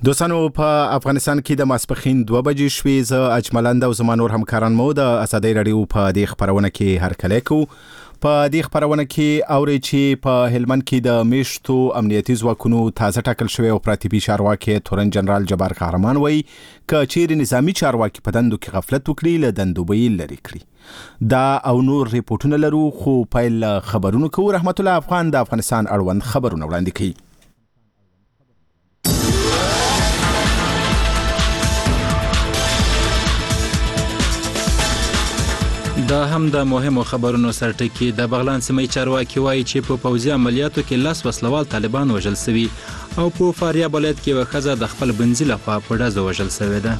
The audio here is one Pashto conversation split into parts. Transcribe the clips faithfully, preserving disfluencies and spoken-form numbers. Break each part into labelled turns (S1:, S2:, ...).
S1: دوستانو په افغانستان کې د ماسپخین دوه بجې شوې. زه اجملند او زما نور همکاران مو د ازادۍ رادیو په دې خبرونه کې هرکلی کوو. په دې خبرونه کې اوري چې په هلمند کې د میشتو امنیتي ځواکونو تازه ټاکل شوی او پراتیبي چارواکي تورن جنرال جبار قهرمان وایي که چیرې نظامی چارواکي په دندو کې غفلت وکړي له دندو به یې لرې کړي. دا او نور ریپورټونه لرو، خو پیل خبرونو کوو. رحمت الله افغان د افغانستان اړوند خبرونه وړاندې کوي.
S2: دا هم د مهمو خبرونو سرټکی. د بغلان سیمې چارواکي وایي چې په پوځي عملیاتو کې لاس وسلوال طالبان وژل شوي او په فاریاب ولایت کې یوه ښځه د خپل بنځي لخوا په ډزو وژل شوې ده.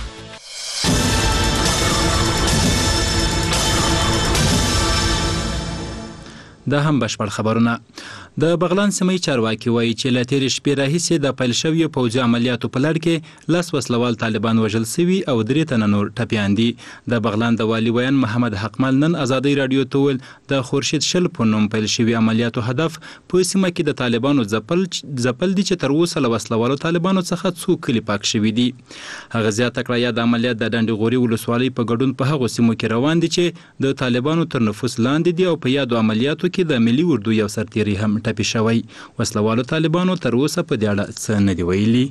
S2: دا هم بشپړ خبرونه. د بغلان سیمې چارواکي وایي چې له تېرې شپې راهیسې د پیل شویو پوځي عملیاتو په لړ کې لاس وسلوال طالبان وژل شوي او درې تنه نور ټپیان دي. د بغلان د والي ویان محمد حقمل نن ازادۍ رادیو ته وویل د خورشید شل په نوم پیل شوي عملیاتو هدف په سیمه کې د طالبانو ځپل ځپل دي چې تر اوسه له وسلوالو طالبانو څخه څو کلي پاک شوي دي. هغه زیاته کړه یا د عملیات د ډنډې غوري ولسوالۍ په ګډون په هغو سیمو کې روان دي چې د طالبانو تر نفوذ لاندې دي او په یادو عملیاتو کې د ملي اردو یو سرتیری هم ټپي شوی. وسلوالو طالبانو تر اوسه په دې اړه څه نه دي ویلي.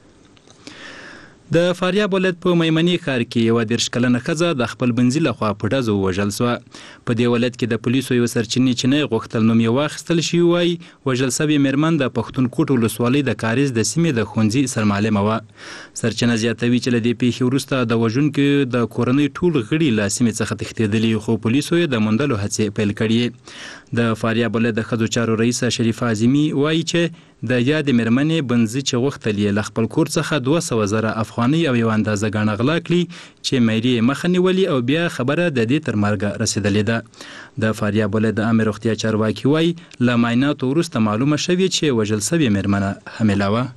S2: د فاریاب ولایت په میمنې ښار کې یوه دېرش کلنه ښځه د خپل بنځي لخوا په ډزو ووژل سوه. په دې ولایت کې د پولیسو یوه سرچینې چې نه غوښتل نوم یې واخیستل شي وایي وژل سوې مېرمن د پښتونکوټ ولسوالۍ د کاریز د سیمې د ښوونځي سرمعلمه وه. سرچینه زیاتوي چې له دې پیښې وروسته د وژونکي د کورنۍ ټول غړي له سیمې څخه تښتېدلي، خو پولیسو یې د موندلو هڅې پیل کړي. د فاریاب ولایت د ښځو چارو رئیسه شریفه اعظمي وایي چې د یادې مېرمنې بنځي چې غوښتل یې له خپل کور څخه دوه سوه زره افغانۍ او یوه اندازه ګاڼه غلا کړي چې مېرې یې مخه نیولي او بیا خبره د دې تر مرګه رسېدلې ده. د فاریاب ولایت د عامې روغتیا چارواکي وایي له معایناتو وروسته معلومه شوې چې وژل سوې مېرمنه حامله وه.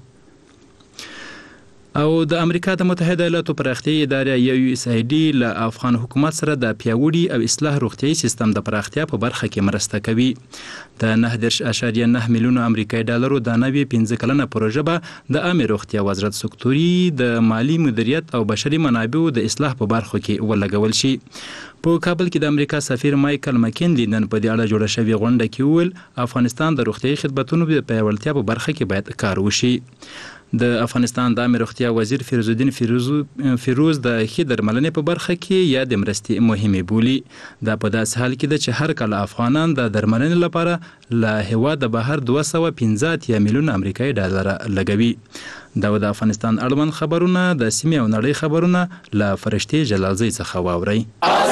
S2: او د امریکا د متحده ایالاتو پراختیایي ادارې یو ایس ای ډي له افغان حکومت سره د پیاوړي او اصلاح روغتیایي سیستم د پراختیا په برخه کې مرسته کوي. د نهه دېرش اعشاریه نه میلیونه امریکایي ډالرو د نوې پنځه کلنه پروژه به د عامې روغتیا وزارت سکتوري د مالی مدیریت او بشري منابعو د اصلاح په برخو کې ولګول شي. په کابل کې د امریکا سفیر مایکل مکینلی نن په دې اړه جوړه شوې غونډه کې وویل افغانستان د روغتیایي خدمتونو د پیاوړتیا په برخه کې باید کار وشي. د افغانستان د عامې روغتیا وزیر فیروز الدین فیروز فیروز د ښې درملنې په برخه کې یادې مرستې مهمې بولي. دا په داسې حال کې ده چې هر کال افغانان د درملنې لپاره له هېواده بهر دوه سوه پنځه اتیا میلیونه امریکایي ډالره لګوي. دا د افغانستان اړوند خبرونه د سیمې او نړۍ خبرونه له فرشتې جلالزۍ څخه واورئ.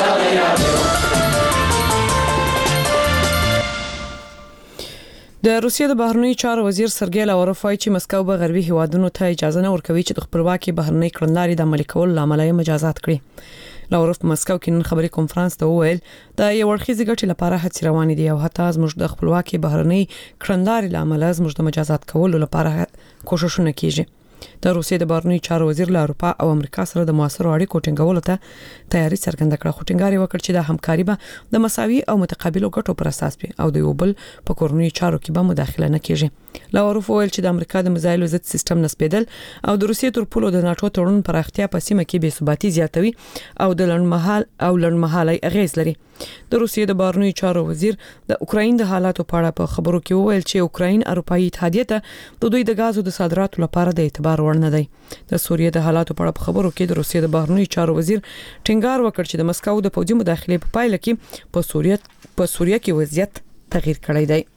S3: د روسیې د بهرنیو چارو وزیر سرګی لاوروف وایي چې مسکو به غربي هیوادونو ته اجازه نه ورکوي چې د خپلواکي بهرنۍ کړنلارې د عملي کولو لامل یې مجازات کړي. لاوروف په مسکو کې نن خبري کنفرانس ته وویل د یو اړخیزې ګټې لپاره هڅې روانې دي او حتی زموږ د خپلواکي بهرنۍ کړنلارې لامل زموږ د مجازات کولو لپاره کوششونه کیږي. د روسیې د بهرنیو چارو وزیر له اروپا او امریکا سره د موثرو اړیکو ټینګولو ته تیاری څرګنده کړه، خو ټینګار یې وکړ چې د همکاري به د مساوي او متقابلو ګټو پر اساس وي او د یو بل په کورنیو چارو کې به مداخله نه کیږي. لاوروف وویل چې د امریکا د میزایلو ضد سیستم نسبیدل او د روسیې تر پولو د ناتو تړون پراختیا په سیمه کې بې ثباتي زیاتوي او د لړمحال او لړمحالي اغیز لري. د روسیې د بهرنیو چارو وزیر د اوکراین د حالاتو په اړه په خبرو کې وویل چې اوکراین اروپایي اتحادیه ته د دوی د غازو د صادراتو لپاره د اعتبار وړ نه دی. د سوریې د حالاتو په اړه په خبرو کې د روسیې د بهرنیو چارو وزیر ټینګار وکړ چې د مسکو د پوځي مداخلې په پایله کې په سوریې په سوریه کې وضعیت تغییر کړی دی.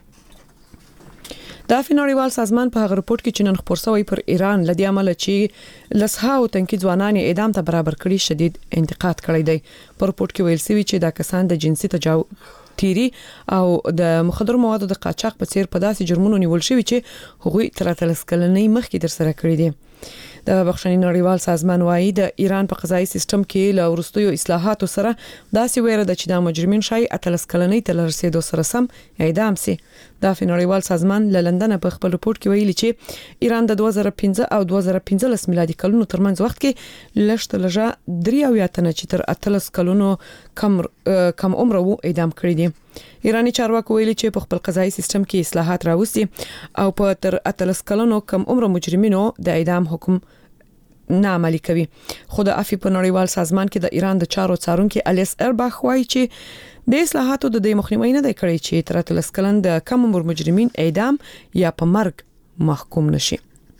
S3: د نړیوال سازمان په هغه رپورت کې چې نن خبر شوی پر ایران لدی عمل چې لسها او تنکي ځوانان اعدام ته برابر کړي شدید انتقاد کړی دی. په رپورت کې ویل شوی چې دا کسان د جنسي تجاوز تیری او د مخدر موادو د قاچاق په څیر په داسې جرمونو نیول شوی چې هغوی تر اتلس کلنۍ مخکې در سره کړی دي. د بخښنې نړیوال سازمان وایي د ایران په قضایي سیستم کې له وروستیو اصلاحاتو سره داسې ویره ده چې د مجرمین شای اتلس کلنۍ ته رسیدو سره سم اعدام سي. د نړیوال سازمان له لندن په خپل رپورت کې ویلي چې ایران د دوه زره پنځه او دوه زره پنځلس میلادي کلونو ترمنځ وخت کې لږ تر لږه درې اویا تنه چې تر اتلس کلونو کم کم عمر وو اعدام کړی دي ایرانی چارواکو ویلي چې په خپل قضایي سیستم کې اصلاحات راوستي او په تر اتلس کلونو کم عمر مجرمینو د اعدام حکم نه عملي کوي. خو د عفو په نړیوال سازمان کې د ایران د چارو څارونکي الیس ارباخ وایي چې د اصلاحاتو د دې مخنیوي نه دی کړی چې تر اتلس کلن د کم عمر مجرمین اعدام یا په مرګ محکوم نشي.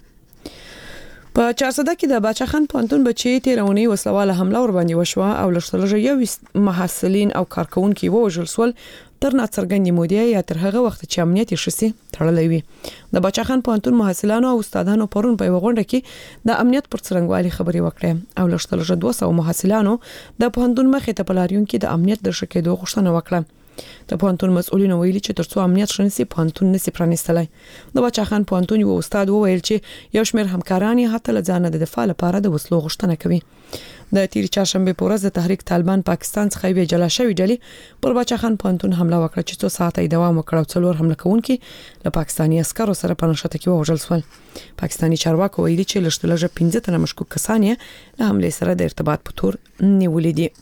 S3: په چارسده کې د باچاخان پوهنتون بچي تیرونی وسلواله حمله ور باندې وشوه او لږ یو محصلین او کارکونکو ووژل سول تر ناڅرګندې مودې یا تر هغه وخت چې امنیتي شسي تړلې وي. د باچاخان پوهنتون محصلانو او استادانو پرون په غونډه کې د امنیت پر څرنګوالي خبري وکړه او لږ دوه سوه محصلانو د پوهنتون مخې ته په لاریون کې د امنیت د شکېدو غوښتنه وکړه. د پوهنتون مسؤلینو ویلي چې ترڅو امنیت شنسي پوهنتون نسی پرانیستلای. د باچاخان پوهنتون یو استاد وویل چې یو شمېر همکاران یې حتی لځانه د دفاع لپاره د وسلو غوښتنه کوي. د تیر چهارشنبه په ورځ د تحریک طالبان پاکستان څخه یې جلا شوی ډلې پر باچاخان پوهنتون حمله وکړه چې څو ساعته دوام وکړ او څلور حمله کوونکي له پاکستاني عسکرو سره په نښته کې وژل شول. پاکستاني چارواکو ویلي چې لږ پنځه تنه مشکوک کسان یې له حمله سره د ارتباط په تور نیولې دي.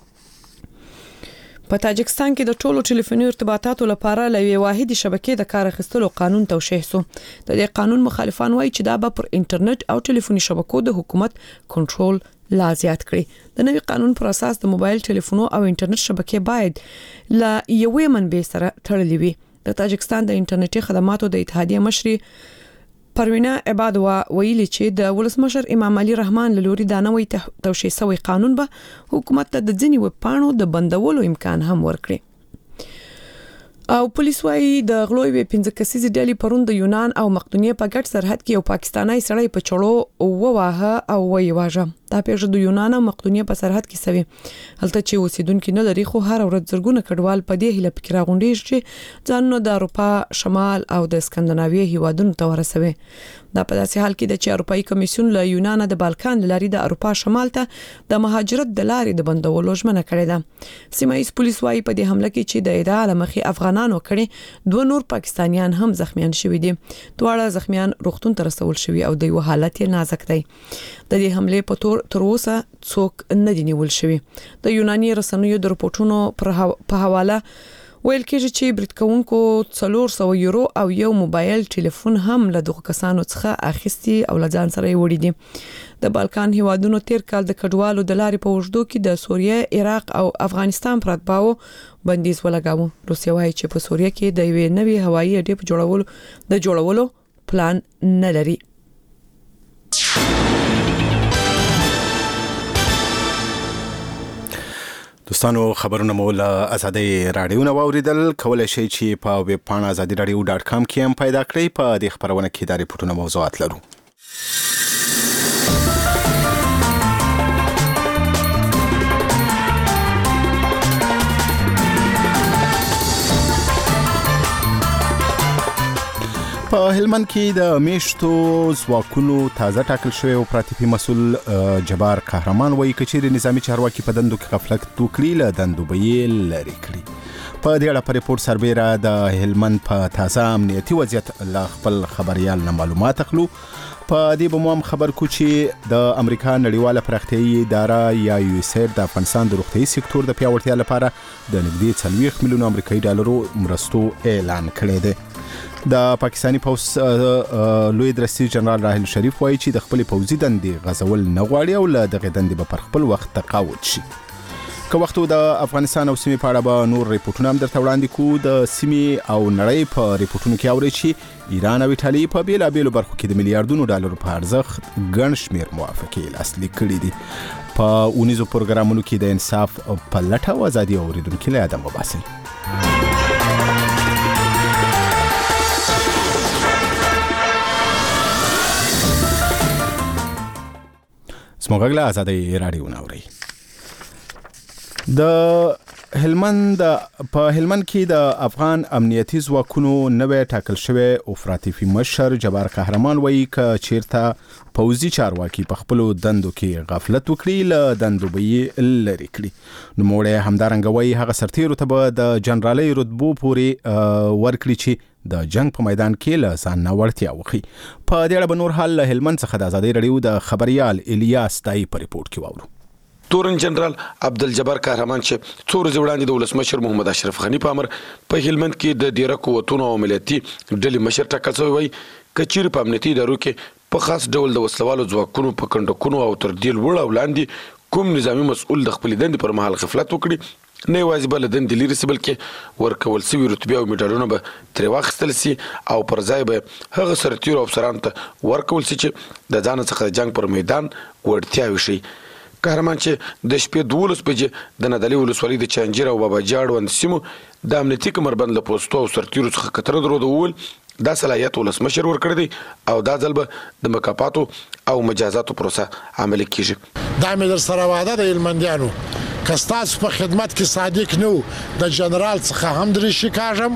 S3: په تاجکستان کې د ټولو ټلیفوني ارتباطاتو لپاره لوي واحد شبکې د کار اخیستلو قانون توشیح شو. د دې قانون مخالفان وایي چې دا به پر انټرنیټ او ټلیفوني شبکو د حکومت کنټرول لا زیات کړي. د نوي قانون پر اساس د موبایل ټلیفونو او انټرنیټ شبکې باید لا یوې منبع سره تړلې وي. د تاجکستان د انټرنیټي خدماتو د اتحادیه مشري پروینا عبادوا ویلي چې د ولسمشر امام علي رحمان له لوري د نوي توشیح شوی قانون به حکومت ته د ځینې ویب پاڼو د بندولو امکان هم ورکړي. او پولیس وايي د غلوی وی پنځه کسیزې ډلې پرون د یونان او مقدونیه په ګډ سرحد کې یو پاکستانی سړی په چړو وواهه او وی واژه. دا پیښه د یونان او مقدونیه په سرحد کې سوي. هلته چې اوسیدونکو نه لري خو هر ورځ زرګونه کډوال په دې هله فکر غونډې چې ځانونه د اروپا شمال او د اسکندناوي هیوادونو ته ورسوي. دا په داسې حال کې د اروپאי کمیسیون له یونان د بالکان لاري د اروپا شمال ته د مهاجرت د لارې د بندولو ژمنه کړې ده. سیمایي پولیس وايي په دې حمله کې چې د ادعا لمخې افغانانو کړي دوه نور پاکستانیان هم زخمیان شوي دي. دواړه زخمیان روغتون ته رسول شوي او د یو حالت یې نازک دی. د دې حمله په تور تر اوسه څوک نه دي نیول شوي. د یوناني رسنیو د رپورټونو په حواله ویل کېږي چې برید کوونکو څلور سوه یورو او یو موبایل ټلیفون هم له دغه کسانو څخه اخیستي او لځان سره یې وړي دي. د بالکان هیوادونو تیر کال د کډوالو د لارې په وژدو کې د سوریه، عراق او افغانستان پر اتباعو بندیز ولګاوه. روسیه وايي چې په سوریه کې د یوې نوې هوایي اډې په جوړولو د جوړولو پلان نه لري.
S1: دوستانو خبرونه مو له ازادي رادیو نه واوریدل. کولای شئ چې په ویب پاڼه ازادي رادیو ډاټ کام کې هم پیدا کړئ. په دې خبرونه کې د ریپورتونو موضوعات لرو. په هلمند کې د میشتو ځواکونو تازه ټاکل شوی او پراتیپي مسؤل جبار قهرمان وایي کچېرې نظامی چارواکي په دندو کې غفلت وکړي له دندو به یې لرې کړي. په دې اړه په ریپورت سربیره د هلمند په تازه امنیتي وضعیت له خپل خبريال نه معلومات اخلو. په دې به مو هم خبر کو چې د امریکا نړیواله پراختیایي اداره یا یو اس اید د افغانستان د روغتیايي سکتور د پیاوړتیا لپاره د نږدې څلوېښت میلیونه امریکایي ډالرو مرستو اعلان کړی دی. د پاکستاني پولیس لوی درستي جنرال راحل شریف وایي چې د خپل پوځي دندې غزول نه غواړي او له دغه دندې به پر خپل وخت تقاعد شي. که وخت د افغانستان او سیمې په اړه به نور ریپورتونه هم درته وړاندې کوو. د سیمې او نړۍ په ریپورتونو کې اورئ چې ایران او ایټالیا په بیلابیلو برخو کې د میلیارډونو ډالرو په ارزښت ګڼ شمېر موافقې لاسلیک کړي دي. په اونیزو پروګرامونو کې د انصاف په لټه او ازادي اوریدونکو له ادم وباسي. سموږه ازادي رادیو ناوړي. د هلمند په هلمند کې د افغان امنیتي ځواکونو نوې ټاکل شوی افراطي مشر جبار قهرمان وایي ک چیرته پوځي چارواکي په خپل دندو کې غفلت وکړي له دندو به یې لرې کړي. نو موږ همدارنګه وایي هغه سرتیرو ته به د جنرالۍ رتبو پورې ورکړي چې د جنگ په میدان کې له ځان نه وړتیا وکړي. په دې اړه به نور حال له هلمند څخه د ازادي رادیو د خبريال الیاس تای په ریپورت کې واورو.
S4: تورن جنرال عبدالجبار کارمان چې څو ورځې وړاندې د ولسمشر محمد اشرف غني په امر په هلمند کې د ډیره قوتونو او ملتي ډلې مشر ټاکل شوی وي که چیرې په امنیتي ادارو کې په خاص ډول د وسلوالو ځواکونو په کنډکونو او تر دې لوړ او لاندې کوم نظامي مسؤل د خپلې دندې پر مهال غفلت وکړي نه یوازې به له دندې لرې سي بلکې ورکول سوي رتبې او میډالونه به ترې واخیستل سي او پر ځای به هغه سرتیرو افسرانو ته ورکول سي چې د ځان څخه د جنګ پر میدان وړتیاوې ښیي. قهرمان چې د شپې دولس بجې د نادعلي ولسوالۍ د چانجیر او بابا جي اړوند سیمو د امنیتي کمربند له پوستو او سرتیرو څخه کتره درلوده وویل دا صلاحیت ولسمشر ورکړی دی او دا ځل به د مکافاتو او مجازاتو پروسه عملي کیږي.
S5: دا مې در سره واده د هلمندیانو که ستاسو په خدمت کې صادق نه و د جنرال څخه هم درېشي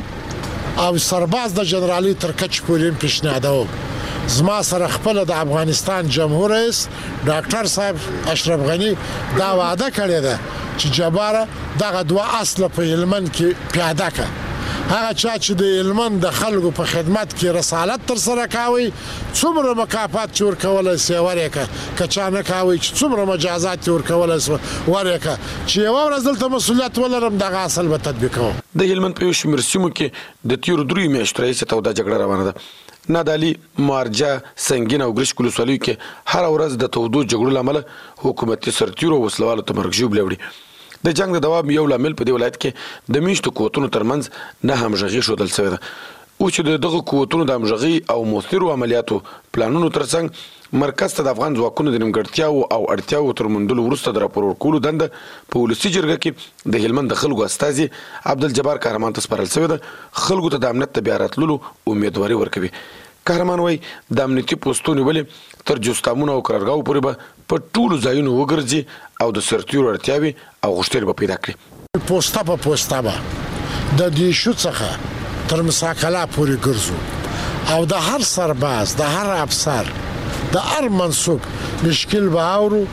S5: کاږم او سرباز د جنرالي تر کچې پورې پیشنهادوم. زما سره خپل د افغانستان جمهور رئیس ډاکټر صاحب اشرف غني دا وعده کړې ده چې جباره دغه دوه اصله په هلمند کې پیاده کړه. هغه چا چې د هلمند د خلکو په خدمت کې رسالت تر سره کاوي څومره مکافات چې ورکولی سي ورکړه که چا نه کاوي چې څومره مجازات چې ورکولی سي ورکړه چې یوه ورځ دلته مسؤلیت ولرم دغه اصل به تطبیقوم.
S4: د هلمند په یو شمېر سیمو کې د تیرو دریو میاشتو راهیسې توده جګړه روانه ده. نادعلي، مارجه، سنګین او ګرشک ولسوالیو کې هره ورځ د تودو جګړو له امله حکومتي سرتیرو او وسلوالو ته مرګ ژوبلې وړي. د جنګ د دوام یو لامل په دې ولایت کې د میشتو قوتونو ترمنځ نه همغږي ښودل شوې ده. اوس چې دغه قوتونو د همغږي او مؤثرو عملیاتو پلانونو ترڅنګ مرکز ته د افغان ځواکونو د نیمګړتیاوو او اړتیاوو تر موندلو وروسته د راپور ورکولو دنده په ولسي جرګه کې د هلمند د خلکو استازي عبدالجبار کارمان ته سپارل شوې ده. خلکو ته د امنیت د بیا راتللو امیدواري ورکوي. کارمان وایي د امنیتي پوستو نیولې تر جوستامونو او قرارګاو پورې به په ټولو ځایونو وګرځي او د سرتیرو اړتیاوې او غوښتنې به پیدا کړي.
S5: پوسته په پوسته به د دیشو څخه تر مساکلا پورې ګرځو او د هر سرباز د هر افسر د هر منصوب مشکل به اورو.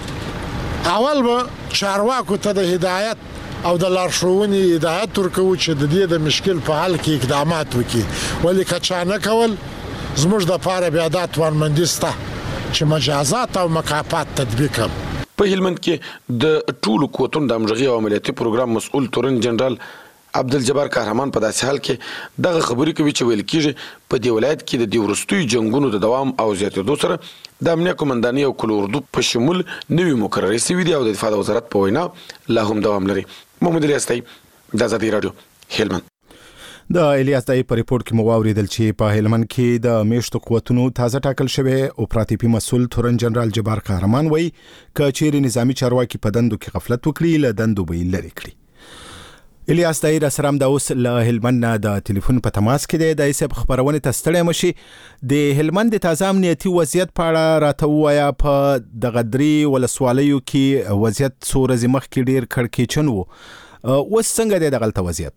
S5: اول به چارواکو ته د هدایت او د لارښوونې هدایت ورکوو چې د دې د مشکل په حل کې اقدامات وکړي ولې که چا نه کول زموږ د پاره بیا دا توانمندي سته چې مجازات او مکافات تطبیق کړم.
S4: په هلمند کې د ټولو قوتونو د همغږي او عملیاتي پروګرام مسؤل تورن جنرال عبدالجبار کارمان په داسې حال کې دغه خبرې کوي چې ویل کېږي په دې ولایت کې د دې وروستیو جنګونو د دوام او زیاتېدو سره د امنیه قومندانۍ او کل اردو په شمول نوي مقررې شوي دي او د دفاع د وزارت په وینا لا هم دوام لري. محمد الیاس تایب، د ازادي راډیو، هلمند.
S1: د الیاس دای په ریپورت کې مو واوریدل چې په هلمند کې د میشتو قوتونو تازه ټاکل شوی اپراتیفي مسؤل تورن جنرال جبار کارمان وایي که چیرې نظامی چارواکي په دندو کې غفلت وکړي له دندو به یې لرې کړي. الیاس دای را سره د اوس له هلمند نه د ټلیفون په تماس کې دی. د ایسب خبرونه ته ستړی مشي د هلمند د تازه امنیتي وضعیت په اړه راته ووایه. په د غدری ولسوالیو کې وضعیت څو ورځې مخکې ډیر کړکېچن و، اوس څنګه دی دغلته وضعیت؟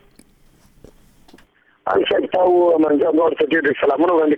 S6: انشاء تاو منځه نور ته ډېر سلامونه وړاندې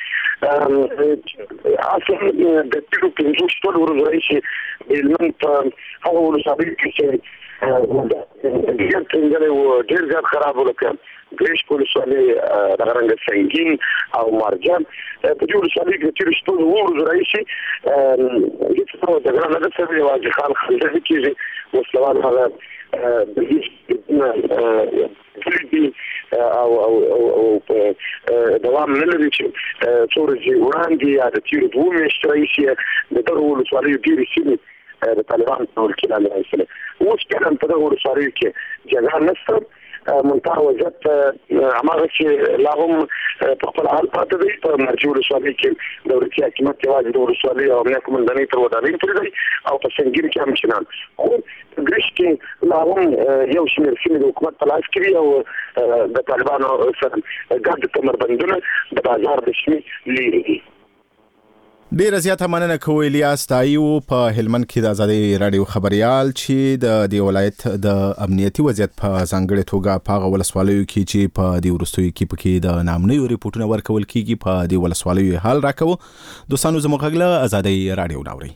S6: کوم. اصل د تیرو پنځو شپږ ورځو راهیسې د هلمند په هغه ولسوالیو کې چې ډېر څنګه و ډېر زیات خراب و لکه ګرشک ولسوالۍ، دغه رنګه سنګین او مارجان. په دې ولسوالیو کې د تیرو شپږ ورځو راهیسې هېڅ ډول جګړه نه ده شوې. یوازې خال خلجه کېږي، وسلوال هغه د هېڅ او او او دوام نه لري چې څو ورځې وړاندې یا د تیرو دوو میاشتو راهیسې د دغو ولسوالیو ډېرې سیمې د طالبانو په ولکې لاندې راایستلې. اوس بیا په دغو ولسوالیو کې جګړه نشته، منتهی وضعیت هماغه چې لا هم په خپل حال پاتې دی. په مرجې ولسوالۍ کې دولتي حاکمیت یوازې د ولسوالۍ او امنیه قومندانۍ تر ودانۍ پورې دی او په سنګین کې هم چنان. خو ګرشک کې لا هم یو شمېر سیمې د حکومت په لاس کې او د طالبانو سره ګډ کمربندونه د بازار د شمې لري دي.
S1: ډیره زیاته مننه کوم الیاس تایو په هلمند کې د ازادي راډیو خبريال چې د دی ولایت د امنیتي وضعیت په ځانګړي توګه په ولسوالیو کې چې په دی ورستوي کې پکې د نامنوي ریپورتونه ورکول کیږي په دی ولسوالیو حال راکوه. دوستانو زموږ غږ ازادي راډیو ناوړي.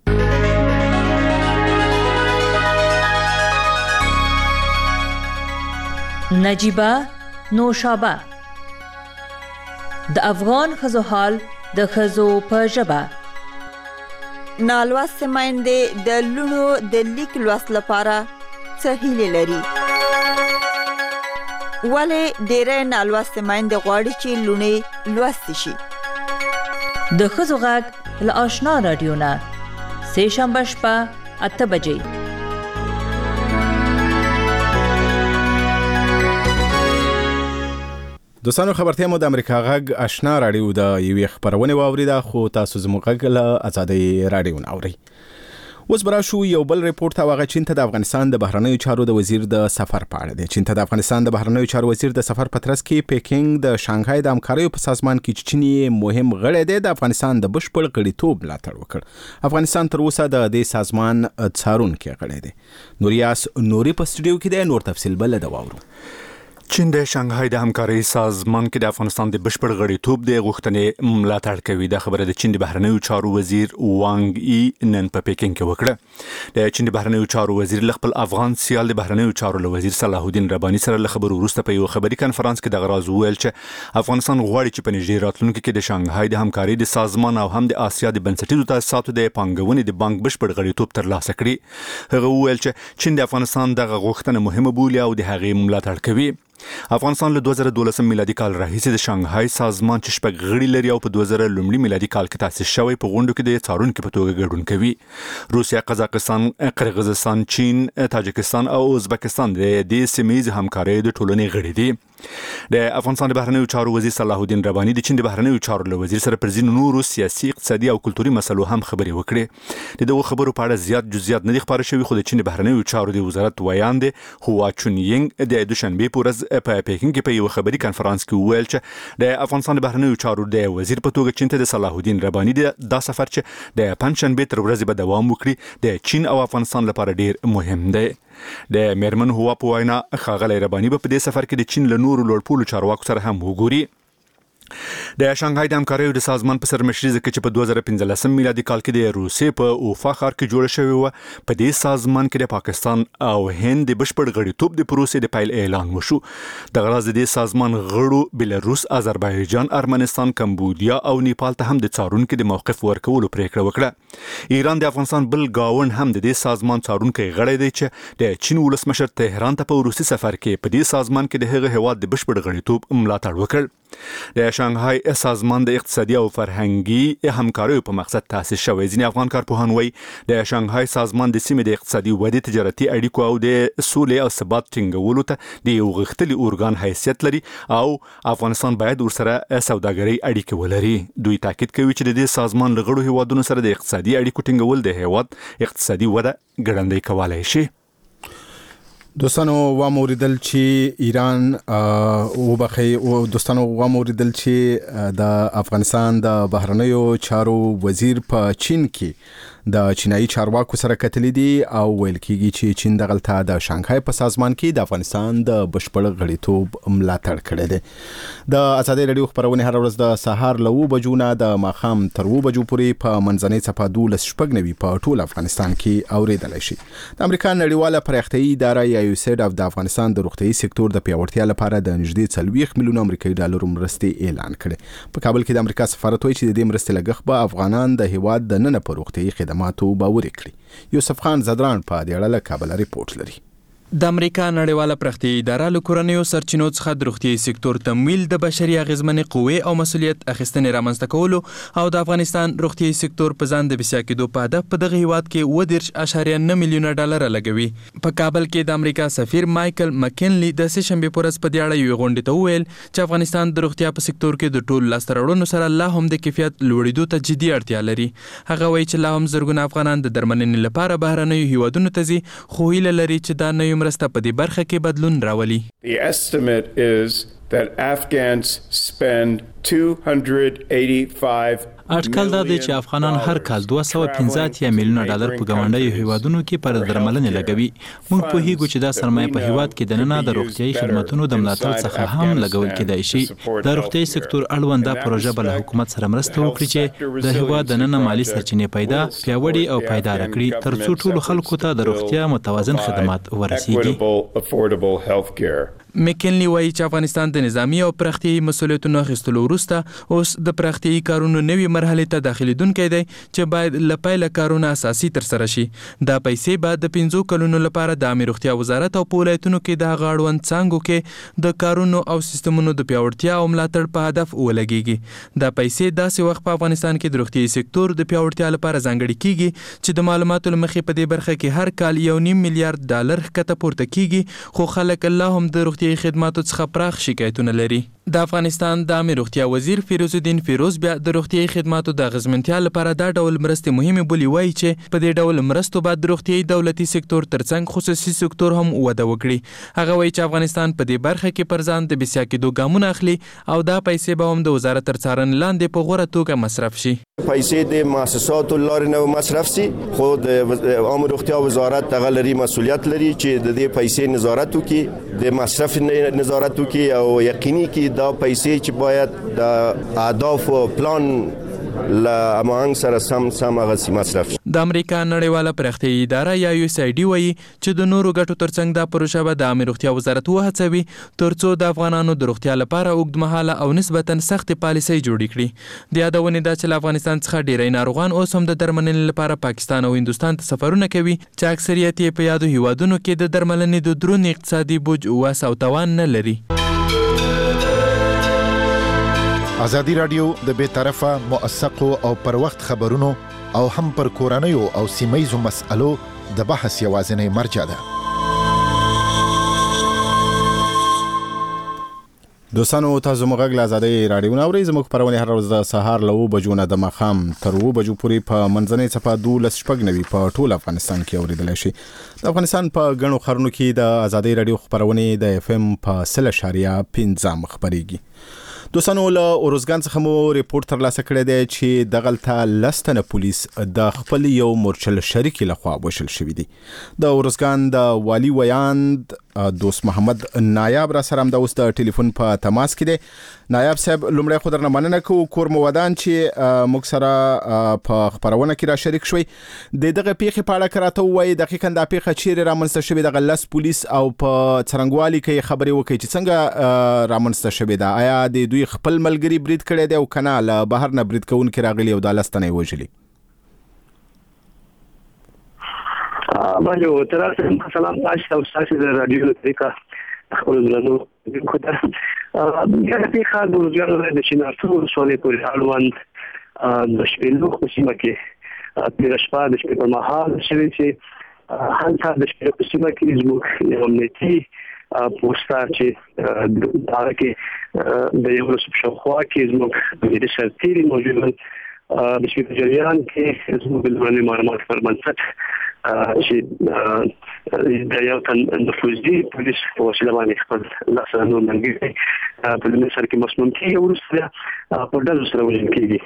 S7: نجیبه نوشابه د افغان ښځو حال د ښځو په ژبه.
S8: نالوست میندې د لونو د لیک لوست لپاره څه هیلې لري؟ ولې ډېری نالوست میندې غواړي چې لوڼې لوستې شي؟
S7: د ښځو غږ له آشنا راډیو نه سه شنبه شپه اته بجې.
S1: دوستانو خبرتیا مو د امریکا غږ آشنا راډیو د یوې خبرونه واوریده، خو تاسو زموږ غږ له آزادۍ راډیو نه اورئ. اوس برا شو یو بل ریپورت هغه چین ته د افغانستان د بهرنیو چارو د وزیر د سفر په اړه دی. چین ته د افغانستان د بهرنیو چارو وزیر د سفر په ترڅ کې پیکینګ د شانګهای د همکاریو په سازمان کې چې چین مهم غړی دی د افغانستان د بشپړ غړیتوب ملاتړ وکړ. افغانستان تر اوسه د دې سازمان څارونکی غړی دی. نوریاس نوري په سټوډیو کې دی، نور تفصیل بل د واورو.
S9: چین د شانګهای د همکارۍ سازمان کې د افغانستان د بشپړ غړیتوب د غوښتنې ملاتړ کوي. دا خبره د چین د بهرنیو چارو وزیر وانګ ای نن په پیکینګ کې وکړه. د چین د بهرنیو چارو وزیر خپل افغان سیال د بهرنیو چارو له وزیر صلاح الدین رباني سره له خبرو وروسته په یو خبري کانفرنس کې د غراز ویل چې افغانستان غواړي چې په نږدې راتلونکي کې د شانګهای د همکارۍ د سازمان او هم د آسیا د بنسټیزو تاسیساتو د پانګونې د بانک بشپړ غړیتوب ترلاسه کړي. هغه ویل چې چین د افغانستان دغه غوښتنه مهمه بولي او د هغې ملاتړ کوي. افغانستان له دوه زره دولس میلادي کال راهیسې د شانګهای سازمان چې شپږ غړي لري او په دوه زره لومړي میلادي کال کې تاسیس شوی په غونډو کې د څارونکو په توګه ګډون کوي. روسیا، قزاقستان، قرغیزستان، چین، تاجکستان او ازبکستان د دې سیمې همکارۍ د ټولنې غړي دي. د افغانستان د بهرنیو چارو وزیر صلاح الدین رباني د چین د بهرنیو چارو له وزیر سره پر ځینو نورو سیاسي، اقتصادي او کلتوري مسلو هم خبرې وکړې. د دغو خبرو په اړه زیات جزئیات نه دي خبره شوي، خو د چین د بهرنیو چارو د وزارت ویاند هوا چونینګ د دوشنبه په ورځ په پیکینګ کې په یو خبري کانفرنس کې ویل چې د افغانستان د بهرنیو چارو د وزیر په توګه چین ته د صلاح الدین رباني د سفر چې د پنځشنبه تر ورځې به دوام وکړي د چین او افغانستان لپاره ډیر مهم دی. د میرمن هوا په وینا ښاغلی رباني به په دې سفر کې د چین له نورو لوړپوړو چارواکو سره هم وګوري. د شانګهای د همکاریو د سازمان په سرمشري کې چې په دوه زره پنځلسم میلادي کال کې د روسیې په اوفا ښار کې جوړه شوې وه، په دې سازمان کې د پاکستان او هند د بشپړ غړیتوب د پروسې د پیل اعلان وشو. دغه راز د دې سازمان غړو بلاروس، آذربایجان، ارمنستان، کمبودیا او نیپال ته هم د څارونکو د موقف ورکولو پریکړه وکړه. ایران د افغانستان بل گاون هم د دې سازمان څارونکی غړی دی چې د چین ولسمشر تهران ته په روسي سفر کې په دې سازمان کې د هغه هیواد د بشپړ غړیتوب ملاتړ وکړ. د شانګهای سازمان د اقتصادي او فرهنګي همکاریو په مقصد تاسیس شوی. ځینې افغان کارپوهان وایي د شانګهای سازمان د سیمې د اقتصادي ودې، تجارتي اړیکو او د سولې او ثبات ټینګولو ته د یو غښتلي ارګان حیثیت لري او افغانستان باید ورسره سوداګري اړیکې ولري. دوی تاکید کوي چې د دې سازمان له غړو هیوادونو سره د اقتصادي اړیکو ټینګول د هیواد اقتصادي وده ګړندۍ کولای شي.
S1: دوستانو واموریدل چې ایران او بخي او دوستانو واموریدل چې د افغانستان د بهرنیو چارو وزیر په چین کې د چینایي چارواکو سره کتلې دي او ویل کېږي چې چین د غلطه د شانګهای په سازمان کې د افغانستان د بشپړ غړیتوب ملاتړ کړی دی. د آزادۍ راډیو خبرونه هر ورځ د سهار له اوه بجو نه د ماښام تر اوه بجو پورې په منځنۍ څپه دولس شپږ نوي په ټول افغانستان کې اوریدلی شي. د امریکا نړیواله پراختیایي اداره یا یو سیډ د افغانستان د روغتیايي سکتور د پیاوړتیا لپاره د نږدې څلوېښت میلیونه امریکایي ډالرو مرستې اعلان کړې. په کابل کې د امریکا سفارت وایي چې د دې مرستې لګښت به افغانان د هیواد د نن په روغتیايي خدماتو باور کړي. یوسف خان زدران په دې اړه له کابل ریپورت لري.
S2: د امریکا نړیواله پراختیایي اداره له کورنیو سرچینو څخه د روغتیايي سکتور تمویل، د بشري اغیزمنې قوې او مسؤلیت اخیستنې رامنځته کولو او د افغانستان روغتیايي سکتور په ځان د بسیا کېدو په هدف په دغه هیواد کې اووه دېرش اعشاریه نه میلیونه ډالر لګوي. په کابل کې د امریکا سفیر مایکل مکینلی د سه شنبې په ورځ په دې اړه یوې غونډې ته وویل چې افغانستان د روغتیا په سکتور کې د ټولو لاسته راوړنو سره لا هم د کیفیت لوړېدو ته جدي اړتیا لري. هغه وایي چې لا هم زرګونه افغانان د درملنې لپاره بهرنیو هیوادونو ته ځي، خو هیله لري چې دا نوې مرسته په دې برخه کې بدلون راولي.
S10: The estimate is that Afghans spend two hundred eighty-five
S2: اټکل دا دی چې افغانان هر کال دوه سوه پنځه اتیا میلیونه ډالر په ګاونډیو هیوادونو کې پر درملنې لګوي. موږ پوهیږو چې دا سرمایه په هیواد کې د ننه د روغتیايي خدماتو د ملاتړ څخه هم لګول کېدای شي. د روغتیايي سکتور اړوند دا پروژه به له حکومت سره مرسته وکړي چې د هیواد د ننه مالی سرچینې پیدا، پیاوړي او پایدار کړي ترڅو ټولو خلکو ته د روغتیا متوازن خدمات ورسیږي. مکنلی وایي چې افغانستان د نظامی او پراختیایي مسولیتونو اخیستلو وروسته اوس د پراختیایي کارونو نوې مرحلې ته داخليدونکی دی چې باید له پیله کارونه اساسي ترسره شي. دا پیسې به د پنځو کلونو لپاره د عامه روغتیا وزارت او په ولایتونو کې د هغه اړوند څانګو کې د کارونو او سیستمونو د پیاوړتیا او ملاتړ په هدف ولګیږي. دا پیسې داسې وخت په افغانستان کې د روغتیایي سکتور د پیاوړتیا لپاره ځانګړي کیږي چې د معلوماتو له مخې په دې برخه کې هر کال یو نیم میلیارډ ډالر ښکته پورته کیږي، خو خلک الله هم د روغتیایي خدماتو څخه پراخ شکایتونه لري. د افغانستان د عامه روغتیا وزیر فیروز الدین فیروز بیا د روغتیایي خدماتو د اغیزمنتیا لپاره دا ډول مرستې مهمه بولي، وایي چې په دې ډول مرستو باید د روغتیایي دولتي سکتور ترڅنګ خصوصي سکتور هم وده وکړي. هغه وایي چې افغانستان په دې برخه کې پر ځان د بسیا کېدو ګامونه اخلي او دا پیسې به هم د وزارت تر څارنې لاندې په غوره توګه مصرف شي.
S11: پیسې د مؤسساتو لارې نه مصرف شي، خو د عامه روغتیا وزارت هغه لري مسؤلیت لري چې د دې پیسې نظارت وکړي، د مصرف نظارت وکړي او یقیني کړي دا پیسې چې باید د اهداف او پلان له امانګ سره سم سم هغه مصرف شي.
S2: د امریکا نړیواله پراختیایي اداره یا یو اس ای ډي وایي چې د نورو ګټو ترڅنګ دا پروژه به د عامه روغتیا وزارت وهڅوي ترڅو د افغانانو د روغتیا لپاره اوږدمهاله او نسبتا سخت پالیسۍ جوړې کړي. د یادونې دا چې له افغانستان څخه ډیری ناروغان اوس هم د درملنې لپاره پاکستان او هندوستان ته سفرونه کوي چې اکثریت یې په یادو هیوادونو کې د درملنې د درون اقتصادي بوج واس او توان نه لري.
S12: ازادي رادیو د بې طرفه موثقو او پر وخت خبرونو او هم پر کورنیو او سیمایزو مسألو د بحث یوازینی مرجع ده.
S1: دوستانو تاسو موږ له ازادي رادیو نوري زموږ پرونی هر ورځ د سهار له و بجو نه د مخام تر و بجو پورې په منځنۍ صفه دولس شپږ نوي په ټول افغانستان کې اوریدل شي. د افغانستان په غنو خرونو کې د ازادي رادیو خبرونه د اف ام په سل اشاریه پنځه خبريږي. دوستانو له اورزګان څخه مو ریپورت ترلاسه کړی دی چې دغلته لستنه پولیس د خپل یو مورچل شریک لخوا وشل شوی دی. د اورزګان د والی ویاند دوست محمد نایاب را سره هم د اوس د ټلیفون په تماس کې دی. نایاب صاحب لومړی خو درنه مننه کوو کور مو ودان چې موږ سره په خبرونه کې را شریک شوي. د دغه پیښې په اړه کراته وایي دقیقاً دا پیښه چیرې رامنځته شوې دغه لس پولیس او په څرنګوالي کې خبرې وکړي چې څنګه رامنځته شوې ده. آیا د دوی خپل ملګری برید کړی دی او کنه له بهر نه برید کوونکي راغلي او د لستنه وژلي؟
S13: باندې ترڅو سلام تاسو او تاسو د رادیو طریقه خپل زلو کوته یا د خال د روزګار د شینارتو سولې پورې اړوند د شپېلو قسمه کې د شپه د شپې په مهال شوی چې هانته د شپې په قسمه کې زموږ یو امنیتي پوسټر چې دا کې د یو رسوب شخوا کې زموږ د سرتيري موجود د شپې په جریان کې زموږ د معلومات پر بنسټ چې د یو تن نفوذي پولیس په وسیله باندې خپل لاسه نور منګي په دې سره کې مسموم کیږي ورسره په ډول سره وژل کیږي.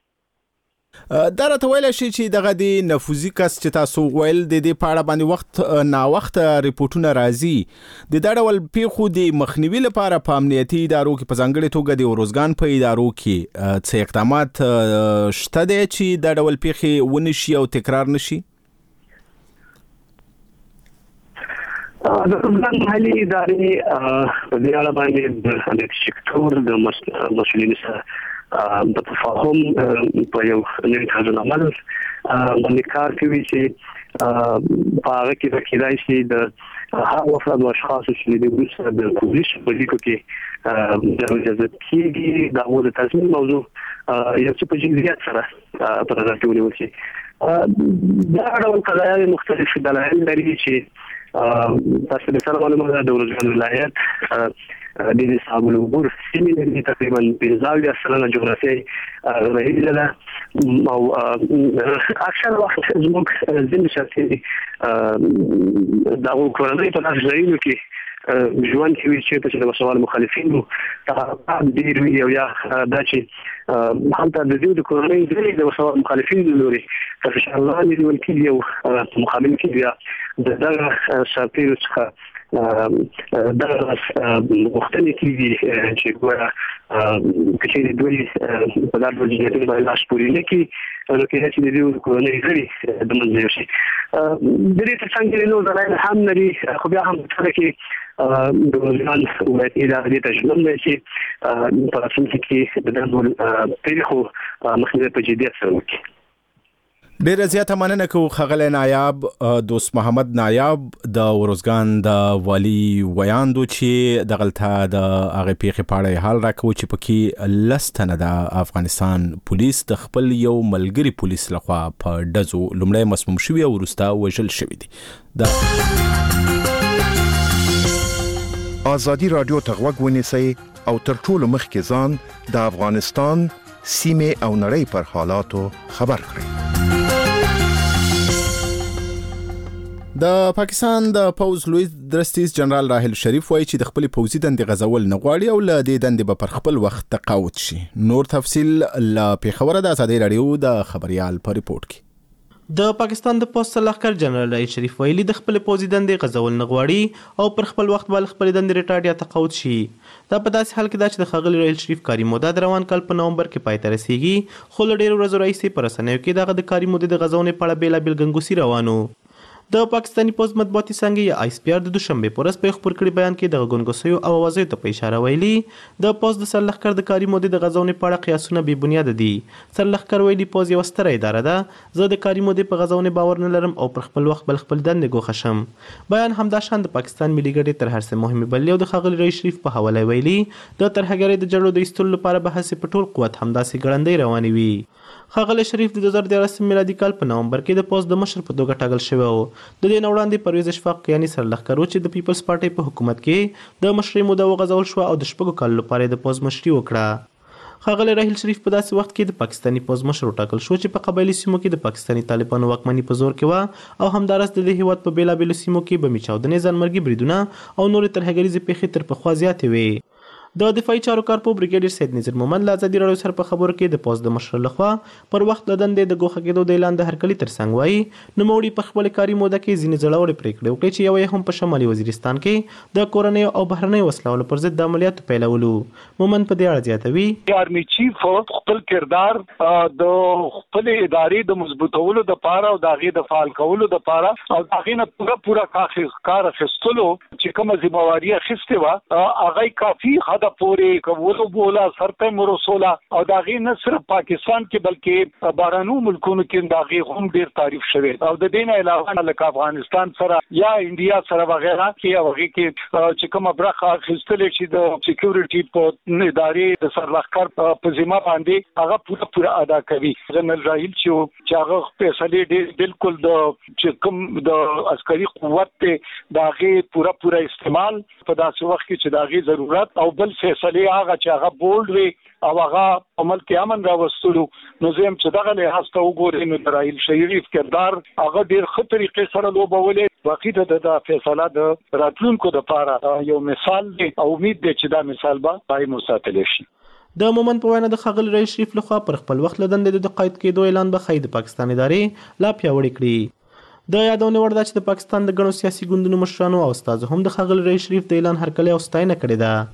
S1: دا راته ویل شي چې دغه د نفوذي کس چې تاسو ویل د دې په اړه باندې وخت نا وخت ریپورتونه راځي د دا ډول پیښو د مخنیوي لپاره په امنیتي ادارو کې په ځانګړي توګه د اورزګان په ادارو کې څه اقدامات شته دي چې دا ډول پیښې ونشي او تکرار نشي؟
S13: د افغان محلي ادارې په دې اړه باندې د سکتور د مسؤلینو سره د تفاهم په یو نوي طرز عمل باندې کار کوي چې په هغه کې د کېدای شي د هغه افراد او اشخاص چې د ګوسه د پولیس په لیکو کې د اجازه کېږي د امور تضمین موضوع یو څه په جديت سره په نظر کې ونیول شي. دا ډول قضايا مختلف دلایل لري چې تاسو د سره معلومات د اورزګان ولایت د دې صاحب العبور سیمې د تقریبا پنځه سلنه جغرافیایي رهیده ده او اکثر وخت زموږ ځینې شرطي د کورنۍ په لاس ځایونو کې ژوند کوي چې د مسوال مخالفینو ته ډیر وی او یا دا چې همدا د دې د کورنۍ د مسوال مخالفینو لوري په فشار لاندې نیول کېږي او مقابل کېږي د دغه سرتیرو څخه دغه وختونه کېږي چې ګوره کچې دوی په دغه وجه باندې لاس پورې نه کوي نو کې چې د دې کورنۍ غړي د منځ یو شي د دې څنګه نو دلایل هم لري خو بیا هم څه کې د وزارت ولایتي ادارې ته ژمن دی چې په راتلونکي کې د دې ډول پیښو مخنیوی په جدیت سره وکړي.
S1: ډیره زیاته مننه کوو ښاغلی نایب دوست محمد نایب د ورزګان د والي ویاندو چې دغلته د هغه پیښې په اړه حال راکوي چې پکې لس تنه د افغانستان پولیس د خپل یو ملګري پولیس لخوا په ډزو لومړی مسموم شوي او وروسته وژل شوي دي.
S12: ازادي رادیو ته غوږ ونیسئ او تر ټولو مخکې ځان د افغانستان سیمې او نړۍ پر حالاتو خبر کړئ.
S1: د پاکستان د پوز لوی درستیز جنرال راحل شریف وایي چې د خپل پوزي دندې غزول نه غواړي او له دې دندې به پر خپل وخت تقاعد شي. نور تفصيل له پیښور د ازادي رادیو د خبريال په ریپورت کې.
S14: د پاکستان د پوسټ سلاکر جنرال راحل شریف ویلي د خپل پوزي دندې غزول نه غواړي او پر خپل وخت بل خپل دندې ریټاډ یا تقاعد شي. دا په داسې حال کې دا چې د خغل راحل شریف کاري موده د روان کال په نومبر کې پای ته رسیدي، خو له ډیرو ورځې راهیسې په رسنیو کې دغه د کاري موده د غزونې په اړه بیلابیل ګنګوسې روانو. د پاکستاني پوز مطبوعاتي څنګه یا آی اس پی آر د دوشنبه په ورځ په خبر کړي بیان کې د غونګوسیو او اوازې ته په اشاره ویلي د پوز د سرلخکر د کاري مودې د غزونې په اړه قیاسونه بې بنیاد دي. سرلخکر ویلي پوز یو ستره اداره ده، زه د کاري مودې په غزونې باور نه لرم او پر خپل وخت بل خپل دندې ګوښه شم. بیان همدا شان د پاکستان ملي ګټې تر هر څه مهمه بللي او د خغل رئیس شریف په حواله ویلي د ترهګرۍ د جړو د ایستلو لپاره بحث په ټول قوت همداسې ګړندۍ روانې وي. خغل شریف د دوه زره دیارلس میلادي کال په نومبر کې د پوز د مشر په توګه ټاکل شوی و. د دې نه وړاندې پرویز اشفاق یعنی سرلخکر چې د پیپلز پارټي په حکومت کې د مشرۍ موده وغځول شو او د شپږو کالو لپاره د پوز مشري وکړه. خغل راحل شریف په داسې وخت کې د پاکستاني پوز مشر ټاکل شو چې په قبایلي سیمو کې د پاکستاني طالبانو واکمني په زور کې و او همدارس د دې هیواد په بیلابیلو سیمو کې بمي چاودنې، ځانمرګي بریدونه او نورې ترهګریزې پیښې تر پخوا زیاتې وې. د دفاعي چارو کارپو بریګیډیر سید نذیر مومند له ازادي راډیو سره په خبرو کې د پوز د مشر لخوا پر وخت له دندې د ګوښه کېدو د اعلان د هرکلي ترڅنګ وایي نوموړي په خپل کاري موده کې ځینې زړورې پرېکړې وکړې چې یو یې هم په شمالي وزیرستان کې د کورنیو او بهرنیو وسلو پر ضد د عملیاتو پیلولو. مومند په دې اړه زیاتوي
S15: آرمي چیف خپل کردار د خپل ادارې د مضبوطولو د پاره او د هغې د فعال کولو د پاره او د هغې نه پوره پوره کار اخیستلو چې کومه ذمہواري اخیستې وه هغه کافي حده پورې ولو بولا سرته مرسولا او دا غي نه صرف پاکستان کې بلکې بهرنیو ملکونو کې دا غي هم ډیر تعریف شوی او د دین علاوه لکه افغانستان سره یا انډیا سره وغیرہ کې هغه کې چې کومه برخه اخیستل شي د سکیورټي په ادارې د سرلخکر په ذمہ باندې هغه پوره پوره ادا کوي. جنرال راحل چې هغه فیصله ډیر بالکل د چې کوم د عسکري قوت ته دا غي پوره پوره استعمال په داسې وخت کې چې دا غي ضرورت او بل فیصله هغه چې هغه بولډ وي او هغه عمل کې امن راوستلو نو زم چې دغه له هسته وګورئ نو راحل شریف کردار هغه ډیر ښه طریقې سره لوبولې واقعي د فیصله د راتلونکو د لپاره یو مثال دی او امید دی چې دا مثال به پای مساتل شي.
S14: د مومن په وینا د خغل رئیس شریف لخوا پر خپل وخت لدند د قید کېدو اعلان به خید پاکستان ادارې لا پیاوړی کړي. د یادونه وړ ده چې د پاکستان د غنو سیاسي ګوندونو مشرانو او استاد هم د خغل رئیس شریف د اعلان هرکلی او ستاینه کړې ده.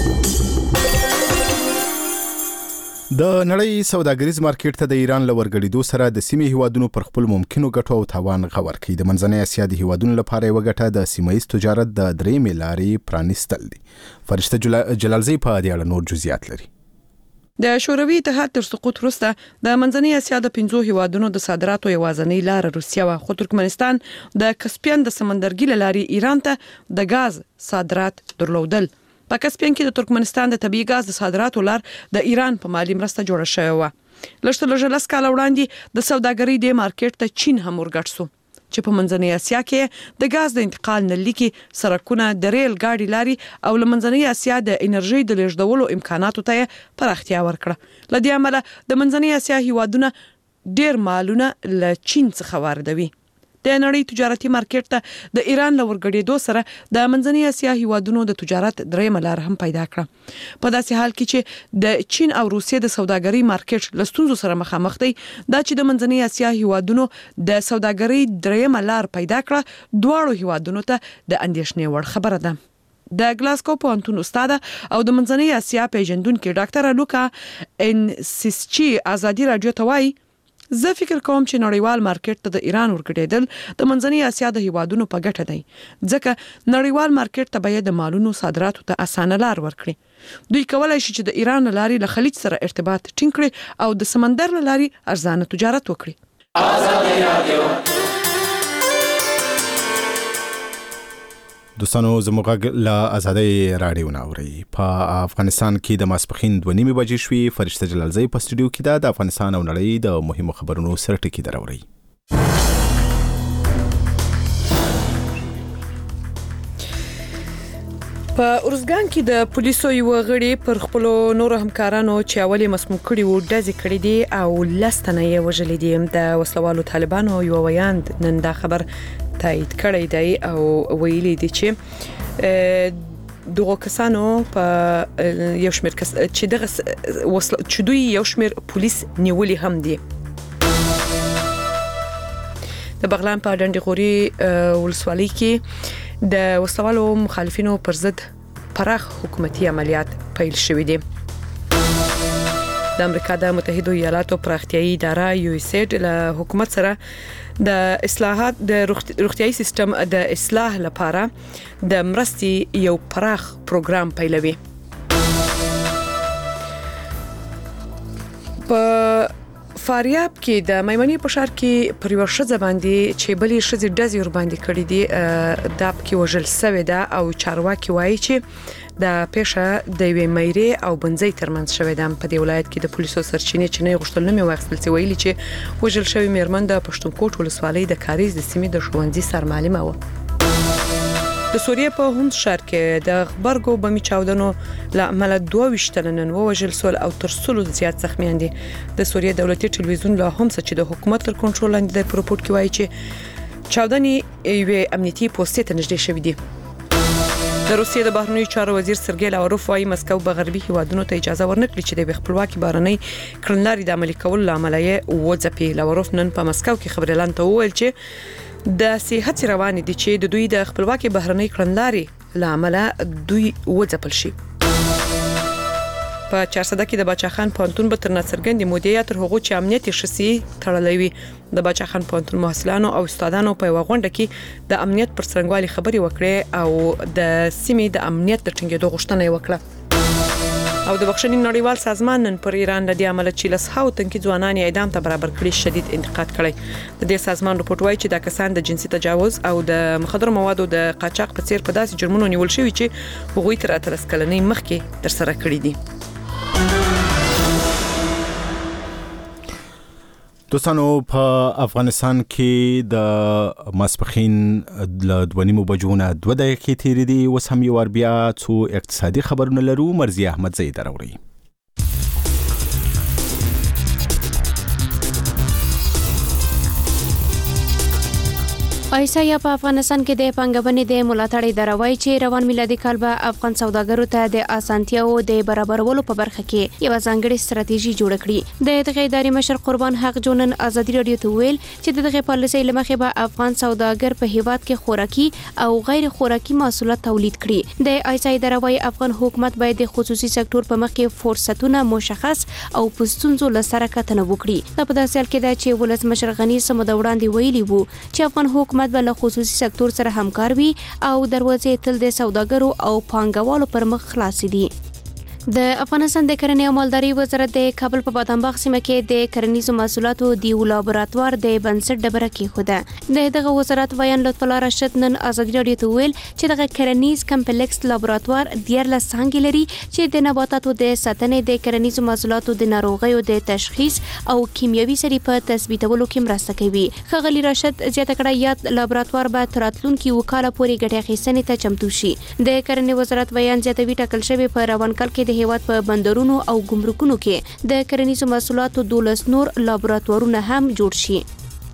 S1: د نړۍ سوداګریز مارکیټ ته د ایران له ورګړېدو سره د سیمې هیوادونو پر خپل ممکنو ګټو او تاوان غور کوي. د منځنۍ اسیا د هیوادونو لپاره یو ګټه د سیمه‌ایز تجارت د درېیمې لارې پرانیستل دي. فرشته جلالزی په دې اړه نور جزئیات لري.
S3: د شوروي اتحاد تر سقوط وروسته د منځنۍ اسیا د پنځو هیوادونو د صادراتو یوازنۍ لار روسیه و، خو ترکمنستان د کسپین د سمندرګي لارې ایران ته د غاز صادرات درلودل. په کسپین کې د ترکمنستان د طبيعي غاز د صادراتو لار د ایران په مالی مرسته جوړه شوې و. لږ تر لږه لس کاله وړاندې د سوداګرۍ د مارکیټ ته چین هم ورګډ شو چې په منځنۍ اسیا کې د غاز د انتقال نه لیکي سرکونه د ریل ګاډي لاري او لمنځنۍ اسیا د انرژي د لیږدولو امکاناتو ته پراختیا ورکړه. لدې عمله د منځنۍ اسیا هیوادونه ډیر مالونه له چین څخه واردوي. د نړۍ تجارتي مارکیټ ته د ایران له ورګړېدو سره د منځنۍ اسیا هیوادونو د تجارت درېیمه لار هم پیدا کړه. په داسې حال کې چې د چین او روسیې د سوداګرۍ مارکیټ له ستونزو سره مخامخ دی، دا چې د منځنۍ اسیا هیوادونو د سوداګرۍ درېیمه لار پیدا کړه دواړو هیوادونو ته د اندېښنې وړ خبره ده. د ګلاسکو پوهنتون استاد او د منځنۍ اسیا پیژندونکو ډاکټر لوکا انسیسچي ازادي رادیو ته وایي زه فکر کوم چې نړیوال مارکیټ ته د ایران ورګډېدل د منځنۍ اسیا د هیوادونو په ګټه دی ځکه نړیوال مارکیټ ته باید د مالونو صادراتو ته اسانه لار ورکړي دوی کولای شي چې د ایران لاري له خلیج سره ارتباط ټینګ کړي او د سمندر لاري ارزانه تجارت وکړي آزادي رادیو
S1: دوستانو زموږ له آزادۍ رادیو ناوري په افغانستان کې د ماسپخین دوه نیمې بجې شوې فرشته جلالزی په استودیو کې د افغانستان او نړۍ د مهمو خبرونو سره ټکی دراوري
S3: په اورزګان کې د پولیسو یو غړي پر خپل نور همکارانو چې اولي مسموم کړي وو ډزې کړې دي او لستنه یې وژلې دي د وسلوالو طالبانو یو ویاند نن دا خبر تایید کړی دی او ویلي دي چې دغه کسانو په یو شمېر کس چې دغه چې دوی یو شمېر پولیس نیولي هم دي د بغلان په ډنډ غوري ولسوالۍ کې د وسلوالو مخالفینو پر ضد پراخ حکومتي عملیات پیل شوې دي د امریکا د متحده ایالاتو پراختیایي اداره یو اس اید له حکومت سره د اصلاحات د روغتيایي سیستم د اصلاح لپاره د مرستي یو پراخ پروګرام پیلوي په فاریاب کې د میمنې په ښار کې پر یو ښځه باندې چې بلې ښځې ډزې ور باندې کړې دي دا پکې وژل شوې ده او چارواکي وایي چې د پیښه د یوې میرې او بنځۍ ترمنځ شوې ده په دې ولایت کې د پولیسو سرچینې چې نه غوښتل نه واخیستل چې ویلي چې وژل شوې میرمن د پښتونکوټ ولسوالۍ د کاریز د سیمې د ښوونځي سرمعلمه و د سوریې په هومس ښار کې د غبرګو بمي چاودنو لامل دوه وشتلنن وژل سول او تر څلو زیات زخمیان دي د سوریې دولتي ټلویزیون له هومس چې د حکومت تر کنټرول لاندې د پروپورت کې وایي چې چاودنې یوې امنیتي پوسټ ته نږدې شوې دي د روسیې د بهرنیو چارو وزیر سرګی لاوروف وايي مسکو به غربي هیوادونو ته اجازه ورنکړي چې د خپلواکي بهرنۍ کړنلارې د عملي کولو لامل یې وځپي لاوروف نن په مسکو کې خبري اعلان ته وویل چې د سیاحت روان دي چې د دوی د خپلواکي بهرنۍ کړنلارې لامل دوی وځپل شي په چارسده کې د باچاخان پونتون به تر نڅرګندې مودې تر هغه چې امنیت شسي تړلې وي د باچاخان پونتون محصلانو او استادانو په وغونډه کې د امنیت پر څرنګوالي خبري وکړي او د سیمې د امنیت د ټینګېدو غوښتنه وکړه او د بخښنې نړیوال سازمان نن پر ایران د دې عمل چې لسهاو تنکي ځوانان اعدام ته برابر کړي شدید انتقاد کړي د دې سازمان رپورټ وایي چې دا کسان د جنسي تجاوز او د مخدر موادو د قاچاق په څیر په داسې جرمونو نیول شوي چې هغوی تر اتلس کلنۍ مخکې تر سره کړي دي
S1: دوستانو په افغانستان کې د ماسپخین د دوه نیمو بجو نه دوه دقیقې تیرې دي اوس هم یو بیا څو اقتصادي خبرونه لرو مرزي احمد زئی دراوري
S16: ایسایا په افغانستان کې د پنګبنې د ملاتړ دروي چې روان میلادي کال به افغان سوداګرو ته د اسانتیاو د برابرولو په برخه کې یو ځانګړي ستراتیژي جوړ کړي د دغه ادارې مشر قربان حق جونن ازادي رادیو ته ویل چې دغه پالیسۍ لمخې به افغان سوداګر په هیواد کې خوراکي او غیر خوراکي محصولات تولید کړي د ایسایا دروي افغان حکومت باید د خصوصي سکتور په مخ کې فرصتونه مشخص او پستونزو لسره کتنه وکړي دا په داسې حال کې ده چې ولس مشر غنی سمد وړاندې ویلي وو چې افغان حکومت حکومت بل خصوصي سکتور سره همکار وي او دروازې تل د سوداګرو او پانګوالو پر مخ خلاص دي د افغانستان د کرنې او مالدارۍ وزارت د کابل په بادامباغ سیمه کې د کرنیزو محصولاتو د لابراتوار د بنسټ ډبره کېښوده د دغه وزارت ویان لطف الله راشد نن ازادي رادیو ته ویل چې دغه کرنیز کمپلیکس لابراتوار دیارلس څانګې لري چې د نباتاتو د ساتنې د کرنیزو محصولاتو د ناروغیو د تشخیص او کیمیاوي سرې په تثبیتولو کې مرسته کوي ښاغلي راشد زیاته کړه یاد لابراتوار به تر راتلونکي وکاله پورې ګټه اخیستنې ته چمتو شي د کرنې وزارت ویان زیاتوي ټاکل شوی په روان کال کې هیواد په بندرونو او ګمرکونو کې د کرنیزو محصولاتو دولس نور لابراتوارونه هم جوړ شي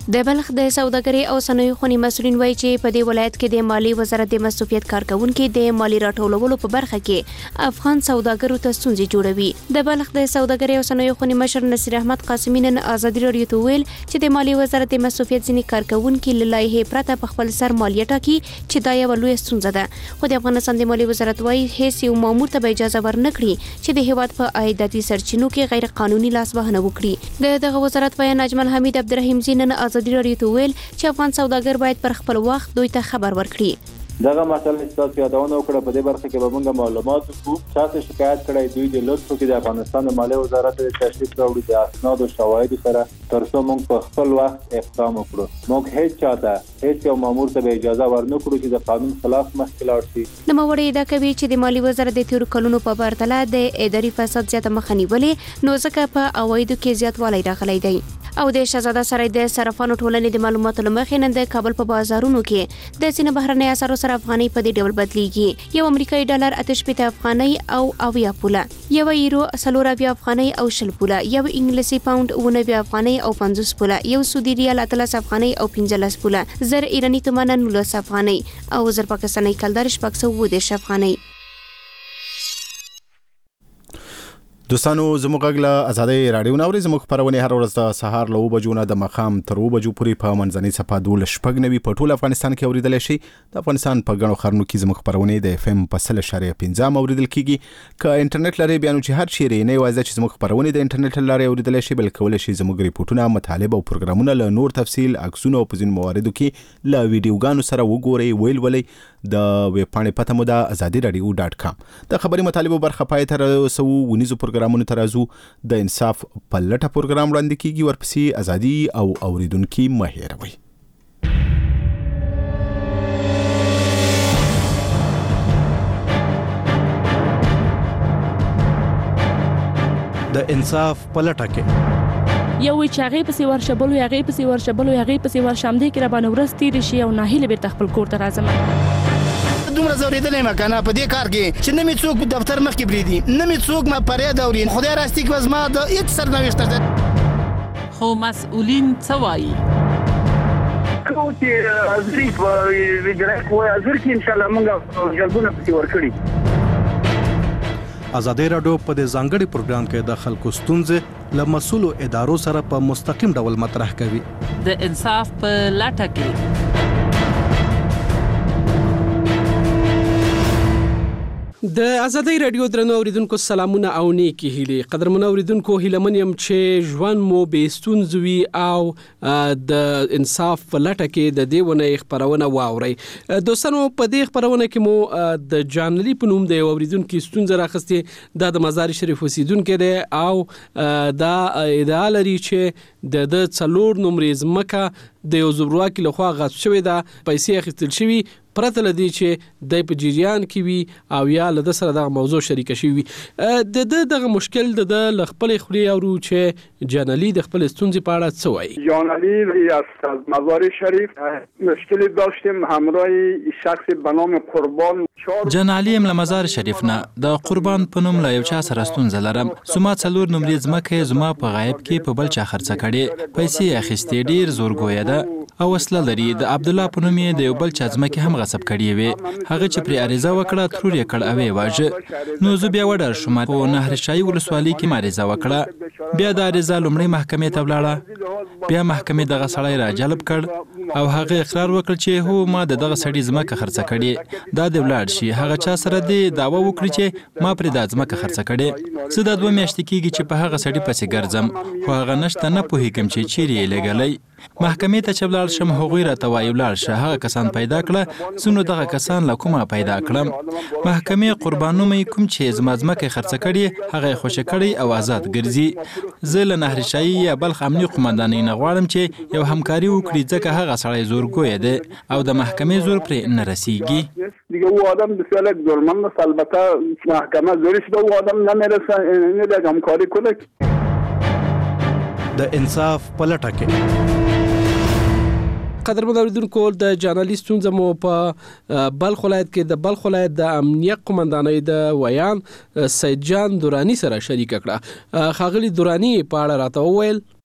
S16: د بلخ د سوداګرۍ او صنایعو خونې مسؤلین وایي چې په دې ولایت کې د مالی وزارت د مصروفیت کارکونکو د مالی راټولولو په برخه کې افغان سوداګرو ته ستونزې جوړوي. د بلخ د سوداګرۍ او صنایعو خونې مشر نصیر احمد قاسمي نن ازادي راډیو ته ویل چې د مالی وزارت د مصروفیت ځینې کارکونکو له لایحې پرته په خپل سر مالیه ټاکي چې دا یوه لویه ستونزه ده. خو د افغانستان د مالی وزارت وایي هیڅ یو مامور ته به اجازه ورنکړي چې د هیواد په عایداتي سرچینو کې غیر قانوني لاسوهنه وکړي. د دغه وزارت بیان اجمل حمید عبدالرحیم نن ازادي راډیو ته ویل چې افغان سوداګر باید پر خپل وخت دوی ته خبر ورکړي.
S17: دغه مسله چې تاسو یادونه وکړه په دې برخه کې به موږ معلومات وکړو. چاته شکایت کړی دوی د لطف کې د افغانستان د مالیې وزارت د تشریف راوړي د اسناد او شواهد سره تر څو موږ په خپل وخت اقدام وکړو. موږ هیڅ چاته هیڅ یو مامور ته به اجازه ورنکړو چې د قانون خلاف مخکې لاړ شي.
S16: نوموړی دا کوي چې د مالی وزارت د تیرو کلونو په پرتله د اداري فساد زیاته مخه نیولې نو ځکه په عوایدو کې زیاتوالی راغلی دی. او د شهزاده سرای د صرافانو ټولنې د معلوماتو لمخې نن د کابل په بازارونو کې د ځینې بهرنۍ اسعارو سره افغانۍ په دې ډول بدلیږي. یو امریکایي ډالر اته شپېته افغانۍ او اویا پوله، یو یورو څلور اویا افغانۍ او شل پوله، یو انګلیسي پاوند اووه نوي افغانۍ او پنځوس پوله، یو سعودي ریال اتلس افغانۍ او پنځلس پوله، زر ایراني تومانه نولس افغانۍ او زر پاکستاني کلدار شپږ سوه اووه دېرش افغانۍ.
S1: دوستانو زموږ غږ له ازادۍ راډیو ناوري زموږ خپرونې هر ورځ د سهار له اوه بجو نه د ماښام تر اوه بجو پورې په منځنۍ څپه دولس شپږ نوي په ټول افغانستان کې اوریدلی شي. د افغانستان په ګڼو ښارونو کې زموږ خپرونې د اف ام په سل اشاریه پنځه هم اوریدل کیږي. که انټرنیټ لرئ بیا نو چې هر چیرې نه یوازې چې زموږ خپرونې د انټرنیټ له لارې اوریدلی شي بلکې کولی شي زموږ ریپورټونه، مطالب او پروګرامونه له نور تفصیل، عکسونو او په ځینو مواردو کې له ویډیوګانو سره وګورئ، ولولئ. د ویب پاڼې پته مو د ازادي راډیو ډاټ کام. د خبري مطالبو برخه پای ته رسو. ونیزو پروګرامونو ته راځو. د انصاف په لټه پروګرام وړاندې کیږي، ورپسې ازادي او اوریدونکو مه هېروئ.
S18: د انصاف په لټه کې
S19: یو چې هغه پسې ورشبلو هغه پسې ورشبلو هغه پسې ورشم دي کې را باندې ورستي رشي او ناهیله بیرته خپل کور ته راځم.
S20: دومره زوریدلې مکنه په دې کار کې چې نه می څوک دفتر مخ کې بریدي، نه می څوک ما پرې دورین خدای راستي کې وزما د هیڅ سرنوشت ده.
S21: خو مسؤلین څه وایي؟
S22: کوم چې ازري ویډرک وای ازر کې ان شاء الله موږ جلبونه پکې ورکړي.
S18: ازادي راډیو په دې ځانګړي پروګرام کې د خلکو ستونزې له مسؤلو ادارو سره په مستقیم ډول مطرح کوي.
S21: د انصاف په لټه کې
S23: د ازادۍ راډیو درنو اوریدونکو سلامونه او نیکی هیلې. قدرمن اوریدونکو هیلمن يم چې ژوند مو به ستونزوي او د انصاف په لټه کې د دې ونه خبرونه واوري. دوستانو په دې خبرونه کې مو د جانلی په نوم د اوریدونکو ستونزه راخسته د مزار شریف اوسیدونکو دی او دا ادعا لري چې د څلور نمبر زمکه د یو زبرواکي لخوا غصب شوی دا پیسې اخیستل شوی پرته لدی چې د په جریان کې وي او یا له سره د موضوع شریک شي وي. د د دغه مشکل د خپل خوري او چې جانلی د خپل ستونزې په اړه څه وایي.
S24: جانلی از مزار شریف مشکلی داشتیم همراه شخص به نام قربان.
S2: جانلی ام له مزار شریف نه د قربان په نوم له یو چا سره ستونزه لرم. سما څلور نمرې ځمکه زما په غایب کې په بل چا خرڅ کړي، پیسې اخیستې، ډیر زورګوی ده او وسله لري. د عبد الله په نوم د یو بل چا ځمکه هم غصب کړي وي، هغه چې پر عریضه وکړه ترور یې کړ او واجه. نو زه بیا وډر شوم په نهر شای ولسوالۍ کې عریضه وکړه، بیا د عریضه لومړی محکمې ته ولاړه، بیا محکمې دغه سړی را جلب کړ او هغه اقرار وکړ چې هو ما دغه سړی ځمکه خرڅ کړي. دا د ولاړ شي هغه چا سره دی داوا وکړي چې ما پر د ځمکه خرڅ کړي. زه د دوه میاشتې کېږي چې په هغه سړی پسې ګرځم خو هغه نشته، نه پوهېږم چې چیرې یې لګلی. محکمې ته چې ولاړ شم هغوی راته وایي ولاړ شه، هغه کسان پیدا کړه. زه نو دغه کسان له کومه پیدا کړم؟ محکمې قربانومې کوم چې زما ځمکه خرڅه کړي هغه یې خوشې کړی او آزاد ګرځي. زه له نهر شاهي یا بلخ امني قومندانۍ نه غواړم چې یو همکاري وکړي ځکه هغه سړی زورګوی دی او د محکمې زور پرې نه رسیږي.
S24: دیگه او آدم بسیار یک ظلمن است، البته محکمه زورش به او آدم نمیرسه، اینه دیگه همکاری کنه.
S18: د انصاف په لټه کې
S23: قدرمن اوریدونکو د جانلی ستونزه مو په بلخ ولایت کې د بلخ ولایت د امنیت قومندانۍ د ویان سید جان دورانی سره شریک کړه. خاغلی دورانی په اړه راته وویل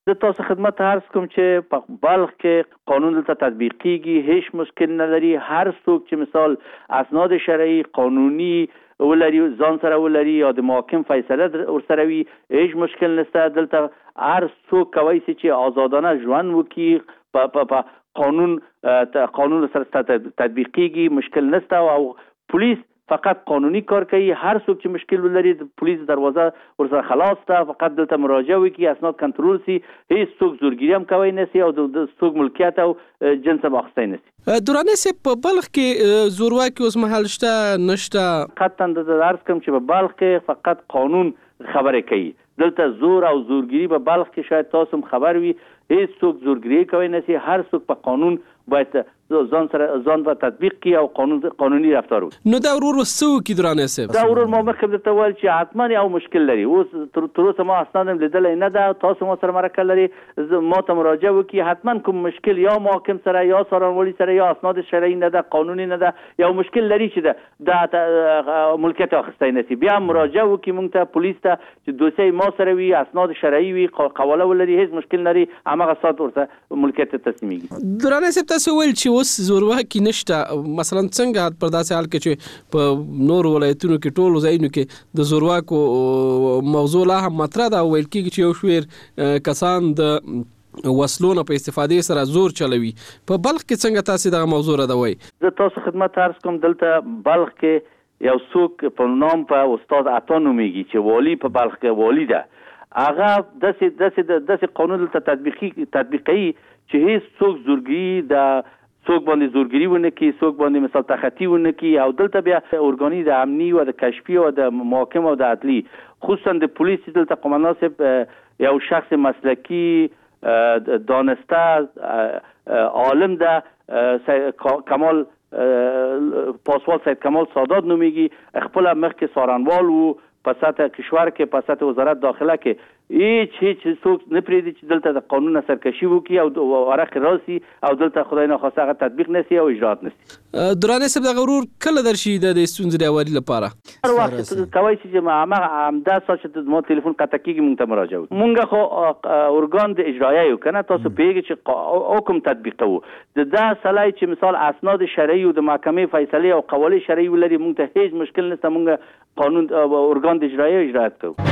S4: د تاسو خدمت عرض کوم چې په بلخ کې قانون دلته تطبیق کیږي، هیڅ مشکل نه لري. هر څوک چې مثال اسناد شرعي قانوني ولري ځان سره ولري یا د محاکم فیصله ورسره وي، هیڅ مشکل نشته. دلته هر څوک کوي چې آزادانه ژوند وکړي، په په قانون قانون سره تطبیق کیږي، مشکل نشته. او پولیس فقط قانوني کار کوي. هر څوک چې مشکل ولري د پولیس دروازه ورسره خلاص ده، فقط دلته مراجعه وکړي، اسناد کنټرول سي، هیڅ څوک زورګیري هم کوي نشي او د څوک ملکیت او جنس هم اخیستی نشي.
S23: درانه سي په بلخ کې زورواکي اوس مهال شته نشته؟
S4: قطعا د عرض کوم چې په بلخ کې فقط قانون خبرې کوي. دلته زور او زورګیري په بلخ کې شاید تاسو هم خبر وي، هیڅ څوک زورګیري کوي نشي. هر څوک په قانون باید ځان سره ځان په تطبیق کی او قانون قانوني رفتار وکړي.
S23: نو دا ورور وسو کی درانه سي
S4: دا ورور ما مخکې درته ویل چې حتما یو مشکل لري. اوس تر اوسه ما اسناد لیدل نه ده، تاسو ما سره مرکه لري، ما ته مراجعه وکړي، حتما کوم مشکل یا محاکم سره یا څارنوالي سره یا اسناد شرعي نه ده، قانوني نه ده، یو مشکل لري چې د ملکیت اخیستی نشي، بیا مراجعه وکړي مونږ ته پولیس ته چې دوسیه ما سره وي، اسناد شرعي وي، قواله ولري، هیڅ مشکل لري، هغه سات ورته ملکیت تسلیميږي.
S23: درانه سي تاسو ویل چې اوس زورواکي نشته، مثلا څنګه په داسې حال کې چې په نور ولایتونو کې ټول ځایونو کې د زورواکو موضوع لا هم مطرح ده، ویل کېږي چې یو شمېر کسان د وسلونو په استفادې سره زور چلوي. په بلخ کې څنګه تاسو دغه موضوع ردوي؟
S4: زه تاسو خدمت عرض کوم، دلته بلخ کې یو څوک په نام په استاد عطا نومېږي چې والی په بلخ کې والی ده، هغه داسې داسې داسې قانون دلته تطبیقي تطبیقي چې هیڅ څوک زورګي د څوک باندې زورګري ونه کړي، څوک باندې مثال تخطي ونه کړي. او دلته بیا ارګاني د امني او د کشفي او د محاکم او د عدلي، خصوصا د پولیس دلته قومندان صاحب یو شخص مسلکی دانسته عالم ده، کمال پاسوال سید کمال سادات نومېږي، خپل مخکې څارنوال وو په سطح کشور کې، په سطح وزارت داخله کې. هیڅ هیڅ څوک نه پرېږدي چې دلته د قانون سرکشي وکړي او ورق راسي او دلته خدای ناخواسته هغه تطبیق نشي او اجرات نشي.
S23: درانه صاحب دغه ورور کله درشي د ستونزې د اوري لپاره؟
S4: هر وخت کوي چې ما همدا سات چې ما ټلیفون قطع کیږي مونږ ته مراجعه وکړي. مونږ خو ارګان د اجرایه یو کنه، تاسو پیږي چې حکم تطبیقو د دا سلای چې مثال اسناد شرعي او د محکمې فیصله او قواله شرعي ولري، مونږ ته هیڅ مشکل نشته، مونږ قانون ارګان د اجرایه اجرات کوو.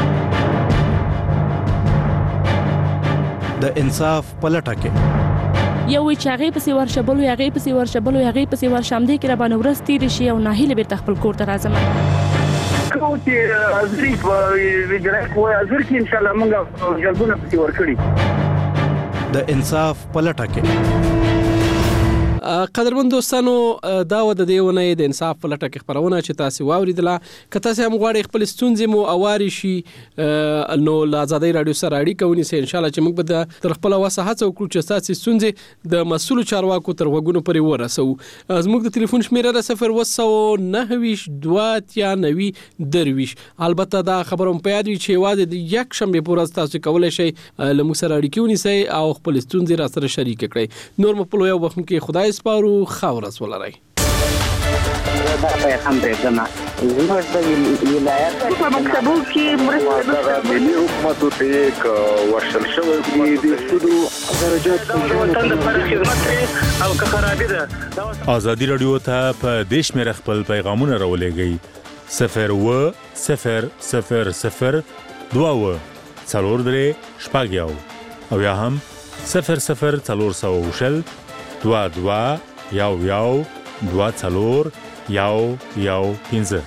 S18: د انصاف پلټه کې
S19: یو چې هغه په سیور شبلو هغه په سیور شبلو هغه په سیور شامدې کې را باندې ورستي رشي او ناهیله بیرته خپل کور ته راځم.
S22: کوم چې ازري په ویډرا کوه ازر کې ان شاء الله موږ جلبونه په سیور کړی.
S18: د انصاف پلټه کې
S23: قدرمن دوستانو، دا و د دې ونې د انصاف په لټه کې خبرونه چې تاسو واوریدله. که تاسو هم غواړئ خپل ستونزې مو اواري شي نو له آزادۍ رادیو سره اړیکه ونیسئ، ان شاء الله چې موږ به د تر خپل وسه هڅه وکړو چې تاسو ستونزې د مسؤلو چارواکو تر وګونو پورې ورسوو. زموږ د ټلیفون شمیره ده صفر اووه نهه ویشت دوه اتیا نوي درویشت. البته دا خبروم په یاد وي چې یوازې د یک شنبې په ورځ تاسو کولی شئ له موږ سره اړیکې ونیسئ او خپل ستونزې را سره شریک کړئ. نور مو په لویو وخت کې خدای سپارو، خاورس ولرئ.
S22: دا پیغام دی زما زموږ د ولایت په مکتبو کې مرسته
S5: ملي حکومتو ته یک ورشل شوی دی د سودو درجات په وطن لپاره خدمت او که خرابې ده.
S9: آزادي رادیو ته په دیش مې خپل پیغامونه راولېږئ صفر اووه صفر صفر صفر دوه اووه څلور درې شپږ یو او یا هم صفر صفر څلور سوه شل دوه دوه یو یو دوه څلور یو یو پنځه.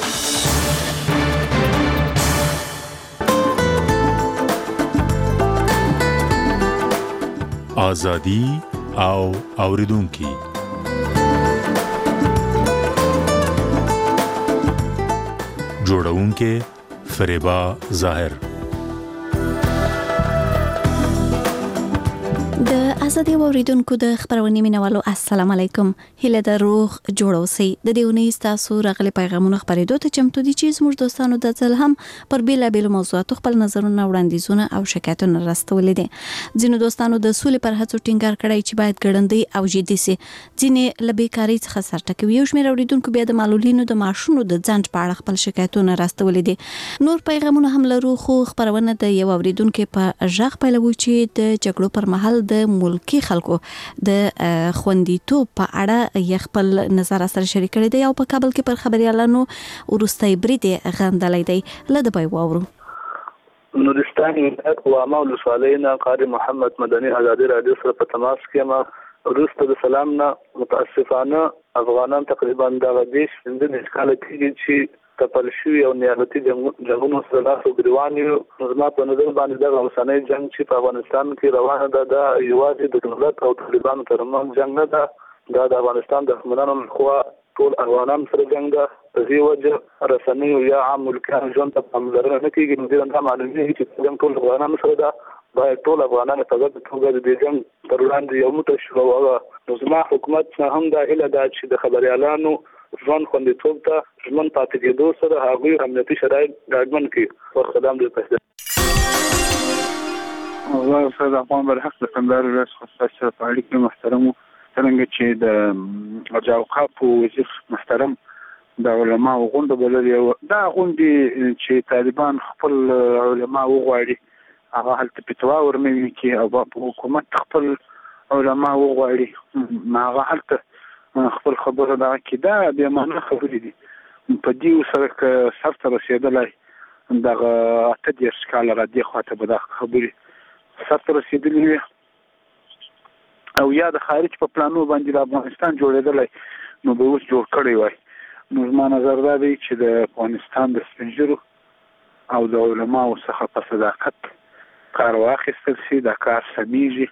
S9: آزادي او اوریدونکي جوړونکي فریبا ظاهر.
S6: د ازادي اوریدونکو د خبرونې مینوالو السلام علیکم. هله د روغ جوړوسي د دیونې تاسو راغلي پیغامونه خبرېدو ته چمتو دي چې زموږ دوستانو د ځل هم پر بیل بیل موضوعاتو خپل نظرونه وړاندیزونه او شکایتونه راستولې دي. ځینو دوستانو د سولې پر هڅو ټینګار کړی چې باید ګړندۍ او جدي سي. ځینې لبیکاری څخه سرټکوي. یو شمېر اوریدونکو بیا د معلولینو د ماشونو د ځنډ په اړه خپل شکایتونه راستولې دي. نور پیغامونه هم لرو خو خبرونه د یو اوریدونکو په ژغ پیلوي چې د جګړو پر مهال د ملکی خلکو د خوندیتوب په اړه یې خپل نظر سره شریک کړی دی او په کابل کې پر خبريالانو ورستۍ برید غندلې دی. لده به وورو
S7: نورستان او عامل سوالین قاری محمد مدني ازادي رادیو سره په تماس کې ما ورسته د سلام نه متاسفانه افغانان تقریبا د دیش د اشکال کېږي چې تپل شوی او نیابتي جنگونو سره لاس ګریوان یو نظم په نظر باندې د اوسنۍ جنگ چې په افغانستان کې روانه ده د یوازې د دولت او طالبانو ترمنځ جنگ نه ده. دا د افغانستان د حکومتانو خوا ټول افغانان سره جنگ ده. په دې وجه رسنۍ او یا عام ملکان ژوند ته پاملرنه نه کیږي. نو دا معلومه چې جنگ ټول افغانان سره ده. باید ټول افغانان په ځای توګه د جنگ پر وړاندې یو متشابه او نظم حکومت هم دا اله ده چې د خبريالانو ځوان خوندیتوب ته ژمن پاتې کېدو سره هغوی امنیتي شرایط ډاډمن کړي. ورخدام دې پښتو
S8: الله استاد افغان برحق د کندهار ولایت خصوصي اړیکې محترم څنګه چې د اوقاف وزیر محترم د علماء غونډه بللې دا غونډه چې طالبان خپل علماء وغواړي هغه هلته پتوا ورنوي کې او په حکومت خپل علماء وغواړي هغه هلته خپل خبره دا کې دا به معنا خبرې دي. په دې سره سر ته رسیدلای دا اته د اشکال را دي خواته به دا خبرې سر ته رسیدلې او یا د خارج په پلانو باندې د افغانستان جوړېدلای نو به اوس جوړ کړی وای. نو زما نظر دا دی چې د افغانستان د سپنجرو او د علماو څخه په صداقت کار واخیستل شي. دا کار سمیږي.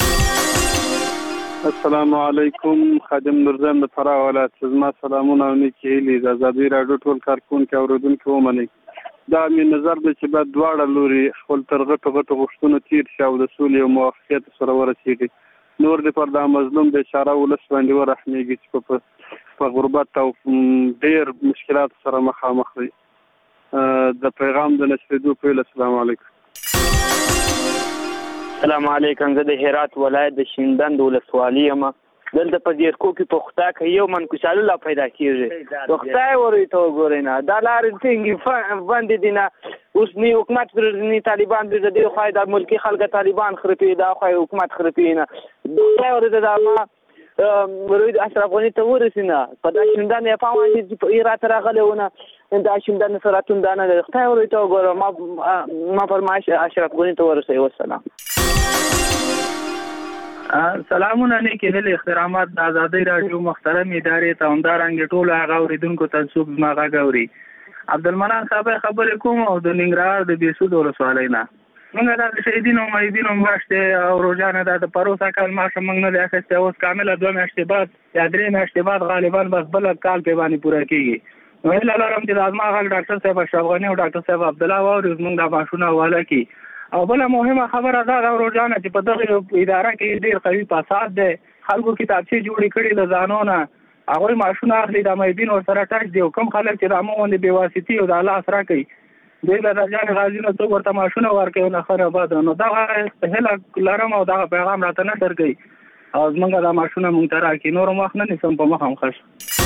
S10: السلام علیکم. خادم نورزم د فراه ولایت. زما سلامونه او نیکی هیلې د ازادي راډیو ټول کارکونکو او اوریدونکو ومنئ. دا مې نظر دی چې باید دواړه لوري خپل تر غټو غټو غوښتنو تیر شي او د سولې او موافقت سره ورسېږي. نور د پر دا مظلوم د اشاره ولس باندې ورحمېږي چې په غربت او ډېر مشکلات سره مخامخ دي. د پیغام د نشریدو پیل. السلام علیکم.
S25: السلام علیکم. زه د هرات ولایت د شیندند ولسوالۍ یم. دلته په دیرکو کې پختا کې یو من کوشالو لا پیدا کیږي. پختا ورې ته وګورئ نه دا لارې څنګه باندې دي نه اوس نه حکومت نه طالبان د دې خو د ملکی خلک طالبان خرپي دا خو حکومت خرپي نه دا ورته دا ما ورې اشرف غنی ته ورسینه په دا شیندند په وانه چې هرات راغلهونه دا شیندند سره توندانه د خدای ورې ته وګورم ما ما فرمایش اشرف غنی ته ورسې. والسلام.
S26: سلامونه نیکی هیلې احترامات د ازادي راډیو محترم ادارې ته همدارنګه ټول هغه اوریدونکو ته څوک ما غاوري. عبدالمنان صاحب خبرې کوم او د ننګرهار د بیسود ولسوالۍ نه. موږ د شهیدینو مېدینو ماشته او روزانه د پروسه کال ماشه موږ نه اخیسته اوس کامله دوه میاشتې بعد یا درې میاشتې بعد غالبا بس بل کال په باندې پوره کیږي. نو هله لرم چې د ازما غل ډاکټر صاحب اشرف غنی او ډاکټر صاحب عبد الله ووري موږ د ماشونه حواله کی. او بل مهمه خبره دا د روزانه چې په دغه اداره کې ډیر قوي فساد دی. خلکو کتابچې جوړې کړي له ځانونه هغه ماشونه اخلي د مېبین ور سره ټاک دی. کوم خلک چې د امون د بیواسطي او د الله سره کوي دوی له ځان غازی نو څو ورته ماشونه ورکوي نه خره باد. نو دا هله لرم او دا پیغام راته نه درګي او موږ دا ماشونه مونږ ته راکې نور مخ نه نسم په مخ هم خش.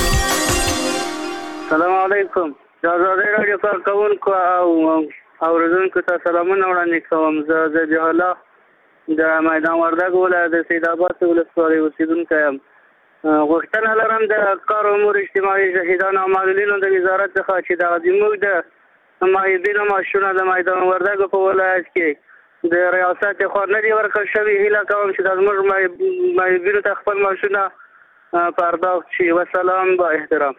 S25: السلام علیکم. دا زه راډیو کارکونکو او اوریدونکو ته سلامونه وړاندې کوم. زه د جهاله د میدان وردګ ولایت د سید آباد ولسوالۍ اوسیدونکی یم. غوښتنه لرم د کار امور اجتماعي شهیدانو او معلولینو د وزارت څخه چې دغه زموږ د مایبینو ماشونه د میدان وردګ په ولایت کې د ریاست خوا نه دي ورکړل شوي. هیله کوم چې د زموږ مایبینو ته خپل ماشونه پرداخت شي. وسلام با احترام.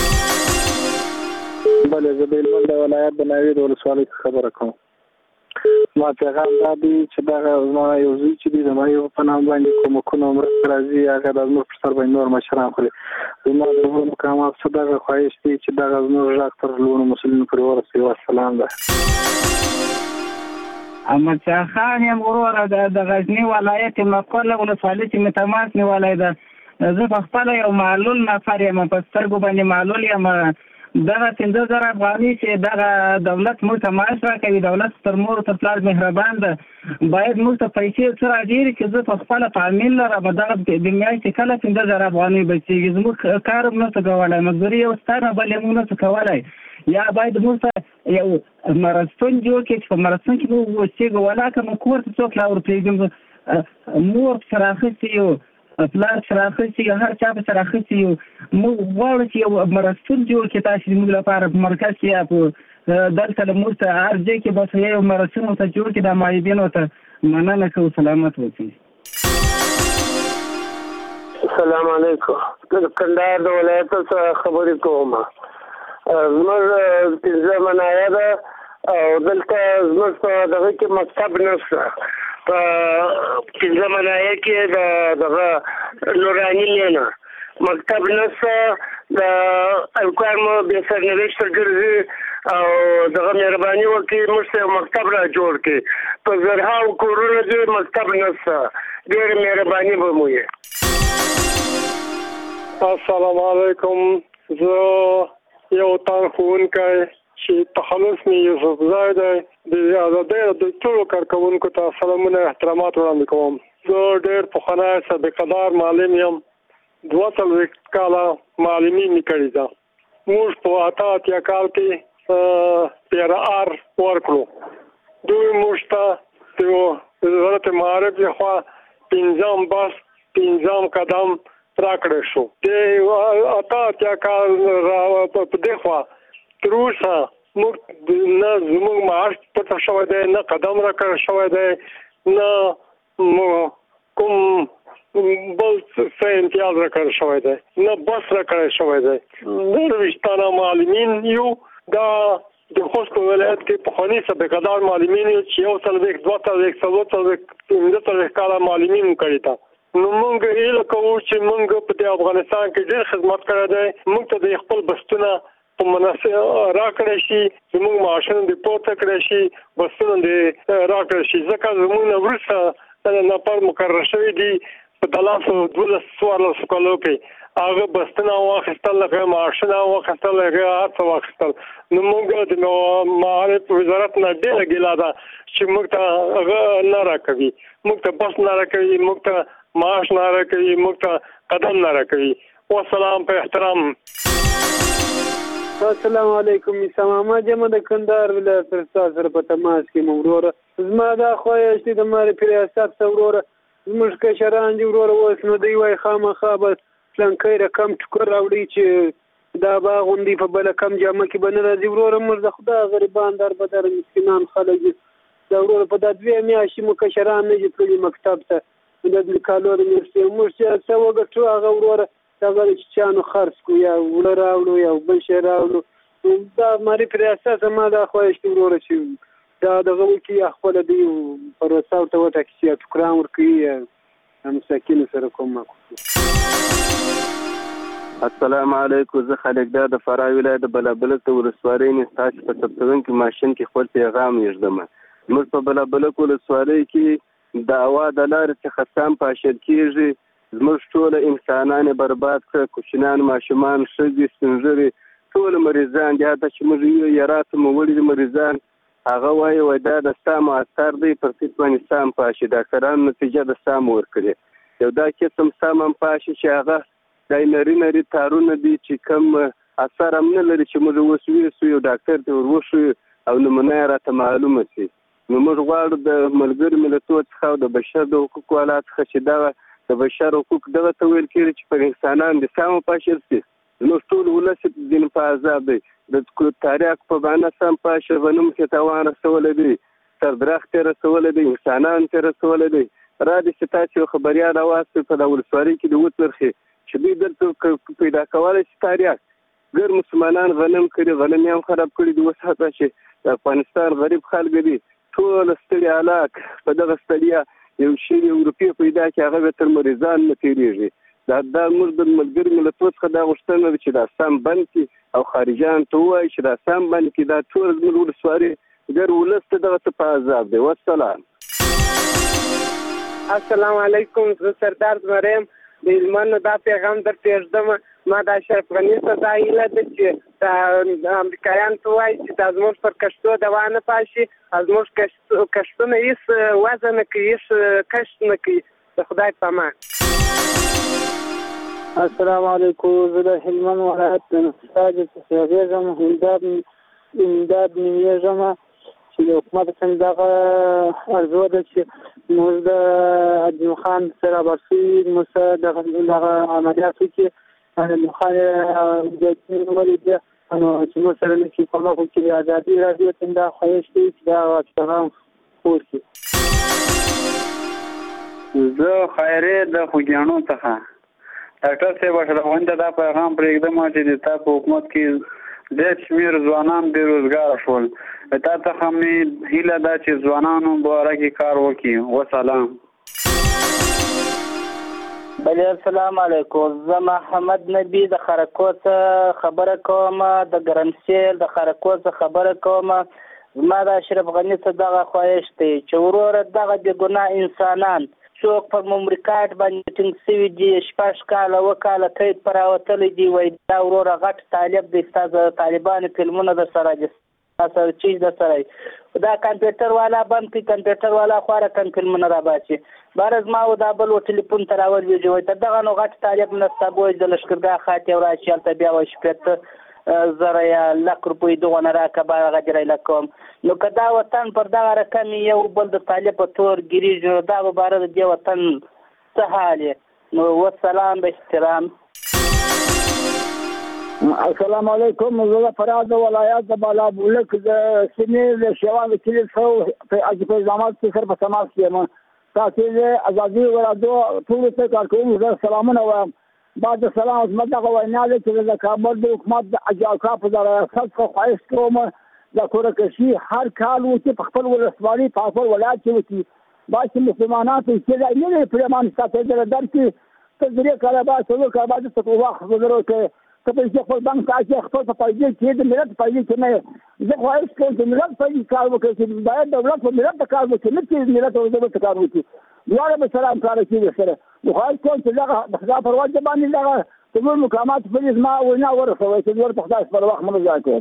S27: بله زه د هلمند د ولایت د ناوید ولسوالۍ خبره کوم. ما پیغام دا دی چې دغه زما یو زوی چې دی زما یو په نام باندې کومکونه مرسته راځي هغه د زموږ پر سر باندې نور مشران خوري. زما د نورو مقامات څخه دغه خواهش دی چې دغه زموږ غږ تر لوړو مسؤلینو پورې ورسوي. والسلام ده.
S26: احمد شاه خان یم وروره د غزني ولایت مقر ولسوالۍ چې مې تماس نیولی ده. زه په خپله یو معلول نفر یم، په سترګو باندې معلول یم. دغه پنځه زره افغانۍ چې دغه دولت موږ ته معاش راکوي، دولت تر مور تر پلار مهربان ده، باید موږ ته پیسې څه راډېرې چې زه په خپله تعمیل لرم. دغه د میاشتې کله پنځه زره افغانۍ بچېږي، زموږ کار هم نشو کولی، مزدوري یو ستانه بل یې موږ نشو کولی. یا باید موږ ته یو مرستون جوړ کړي چې په مرستون کې موږ اوسېږو، ولاکه موږ کور ته څوک لا ورپرېږدي، مور سره اخیستې یو، پلار سره اخیستې یو، هر چا په سره اخیستې یو. موږ غواړو چې یو مرستون جوړ کړي تاسې زموږ لپاره په مرکز کې یا په دلته له موږ ته هر ځای کې بس یو مرستون ورته جوړ کړي. دا معیبینو ته مننه کوو، سلامت اوسئ.
S3: السلام علیکم. د کندهار د ولایت څخه خبرې کوم. زموږ پنځه منایه ده او دلته زموږ په دغه کې مکتب نشته. په پنځه منایه کې د دغه نوراني مینه مکتب نشته، د الکوار مو بې سرنوشته ګرځي او دغه مهرباني وکړي موږ ته یو مکتب را جوړ کړي. په زرهاو کورونو کې مکتب نشته، ډېره مهرباني به مو وي.
S11: السلام علیکم. زه یو تن ښوونکی چې تخلص مې یوسفزی دی، د ازادۍ د ټولو کارکوونکو ته سلامونه احترامات وړاندې کوم. زه ډېر پخوانی سابقه‌دار معلم یم، دوه څلوېښت کاله معلمي مې کړې ده. موږ په اته اتیا کال کې پیر آر ورکړو. دوی موږ ته د وزارت معارف لخوا پنځم بس پنځم قدم راکړی شو. د اته اتیا کال په دې خوا تر اوسه موږ نه زموږ معاش پټه شوی دی، نه قدم راکړی شوی دی، نه کوم بل څه امتیاز راکړی شوی دی، نه بس راکړی شوی دی. درویشت تنه معلمین یو. دا د خوست په ولایت کې پخواني سابقه‌دار معلمین یو چې یو څلوېښت دوه څلوېښت څلور څلوېښت پنځه څلوېښت کاله معلمین کړي ده. نو موږ هیله کوو چې موږ په دې افغانستان کې ډېر خدمت کړی دی، موږ ته د خپل بستونه په مناسب راکړی شي، زموږ معاشونه دې پورته کړی شي، بستونه دې راکړی شي. ځکه زموږ نه وروسته نفر مقرر شوي دي په دلاسو دولس څوارلسو کالو کې، هغه بستونه واخیستل، هغه معاشونه واخیستل، هغه هر څه واخیستل. نو موږ د معارف وزارت نه ډېره ګیله ده چې موږ ته هغه نه راکوي، موږ ته بس نه راکوي، موږ ته معاش نه راکوي، موږ ته قدم نه راکوي. والسلام په احترام.
S12: السلام علیکم. عیسی محمد یم د کندهار ولایت تر سره په تماس کې وروره. زما دا خواهش دی د معرفي ریاست ته وروره، زموږ کشران دي وروره، اوس نو دوی وایي خامخا به پلانکی رقم ټوکر راوړي چې دا به غوندې په بله کم جامه کې به نه راځي. وروره موږ د خدای غریبان دربدر مسکینان خلک دي، دا وروره په دا دوې میاشتې مو کشران نه دي تللي مکتب ته د کالو د میاشتې. موږ چې څه وګټو هغه وروره هغه د چیچیانو خرڅ کړو، یا وړه راوړو یا بل شی راوړو. دا معرفي ریاست زما دا خواهش دی وروره چې دا دغه وکړي، یا خپله دوی پر وسا ورته وټاکي چې یا ټوکران ورکوي یا مساکینو سره کومک وکړي.
S13: السلام علیکم. زه خالقدار د فراه ولایت د بلابلک د ولسوالۍ نه ستاسو په ثبتونکي ماشین کې خپل پیغام یږدم. موږ په بلابلک ولسوالۍ کې د هوا د لارې څخه سم پاشل کېږي. زموږ ټول انسانان برباد کړه، کوچنیان، ماشومان، ښځې، سپین ږیري، ټول مریضان دي. حتی چې موږ یو یاراتو مو وړي مریضان، هغه وایي وایي دا د ستا معسکر دی، پر سیټ باندې سام پاشي. ډاکټرانو نتیجه د سام ورکړي. یو دا قسم سام هم پاشي چې هغه دا نري نري تارونه دي چې کوم اثر هم نه لري، چې موږ اوس ویسو یو ډاکټر ته ور وښیو او نمونه یې راته معلومه شي. نو موږ غواړو د ملګرو ملتونو څخه او د بشر د حقوقو والا څخه چې دغه د بشر حقوق دغه ته ویل کېږي چې پر انسانان د سم پاشل شي. نو ټول ولس دین په عذاب دی، د تاریخ په باندې سم پاشه غنم کې توان رسول دی، تر درخت رسول دی، انسانان ته رسول دی. را دي چې تاسو خبريال اواسه په د ولسوالۍ کې د وترخي چې دوی دلته پیدا کولای شي تاریخ ګر مسلمانان غنم کړي، غنم هم خراب کړي. د وسحته چې د افغانستان غریب خلک دي ټول ستړي علاق په دغه ستړیا یو شی اروپای پیدا کې هغه تر مریضان نه تیریږي. دا د موږ د ملګرو ملتونو څخه دا غوښتنه ده چې دا سم بند کړي او خارجان ته ووایي چې دا سم بند کړي. دا ټول زموږ ولسوالۍ ګر ولس ته دغه څه په عذاب دی. والسلام.
S12: السلام علیکم. زه سردار زمریم د هلمند دا پیغام در پېږدم. ما د اشرف غني څخه دا هیله ده چې د امریکایان ته وایي چې دا زموږ پر کښتو دوا نه پاشي، زموږ کښتونه هېڅ وضع نه کوي، هېڅ کښت نه کوي. د خدای په امان.
S1: السلام علیکم. زه د هلمند ولایت د نساج څخه غږیږم. همداد همداد نومیږم چې د حکومت څنګه دغه ارزو ده چې موږ د عدیم خان سره برسي موږ دغه عملیاتو کې عدیم خان مجاهدین ولیدل نو چې موږ سره نه کې کومه کې ازادي راډیو څنګه خواهش کوي چې دا پیغام خپور کړي.
S8: زه خیرې د خوږیاڼو څخه ډاکټر صاحب اشرف غني ته دا پیغام پرېږدم چې د تا په حکومت کې ډېر شمېر ځوانان بېروزګاره شول. تا څخه مې هیله ده چې ځوانانو باره کې کار وکړي. وسلام.
S1: بله السلام علیکم. زه محمد نبی د خرکوت خبره کوم، د ګرمسیل د خرکوت خبره کوم. زما د اشرف غني څخه دغه خواهش دی چې وروره دغه بې ګناه انسانان څوک په مملکت باندې ټینګ سوي دي، شپږ کاله اوه کاله قید پر راوتلی دي، وایي دا وروره غټ طالب دی، ستا د طالبانو فلمونه در سره دي، ستا چیز در سره دا کمپیوټر والا بند کړي، کمپیوټر والا خواره کم فلمونه راباسي. باره زما و دا بل و ټلیفون ته راولوېږي، وایي تر دغه نو غټ طالب نه ستا به وایي د لښکرګاه خاطې راشي، هلته بیا وایي شپېته زره یا لک روپۍ دغونه راکړه به هغه جریله کوم. نو که دا وطن پر دغه رقم یو بل د طالب په تور ګیرېږي نو دا به باره د دې وطن څه حال یې. نو والسلام به احترام.
S14: السلام علیکم. زه د فراه د ولایت د بالابلوک د سیمې د شیوان د کلي څخه په حاجي فیض احمد سره په تماس کې یم. تاسو د ازادي ورادو ټولو ته کارکوونکو زه سلامونه وایم. بعد سلام عظمت دغه وینا ده چې د کابل د حکومت د اجاکا په ریاست څخه خواهش کوم د کورکشي هر کال وکړي، په خپل ولسوالي په خپل ولایت کې وکړي. باید چې مسلمانان ته چې نه لري پرېمان ساتل د درکې ته درې کاله بعد څلور کاله بعد څه وخت ضرور کوي ته په خپل بانک کې خپل په پیسې کې د ملت پیسې کې نه. زه خواهش کوم چې ملت پیسې کار وکړي، چې باید دولت په ملت کار وکړي، نه چې ملت او دولت کار وکړي. دواړه به سلام کار کوي سره. نو خواهش کوم چې دغه دا پر وجه باندې دغه ټول مقامات په زما وینا ورسوي چې ورته خدای پر وخت منځ کوي.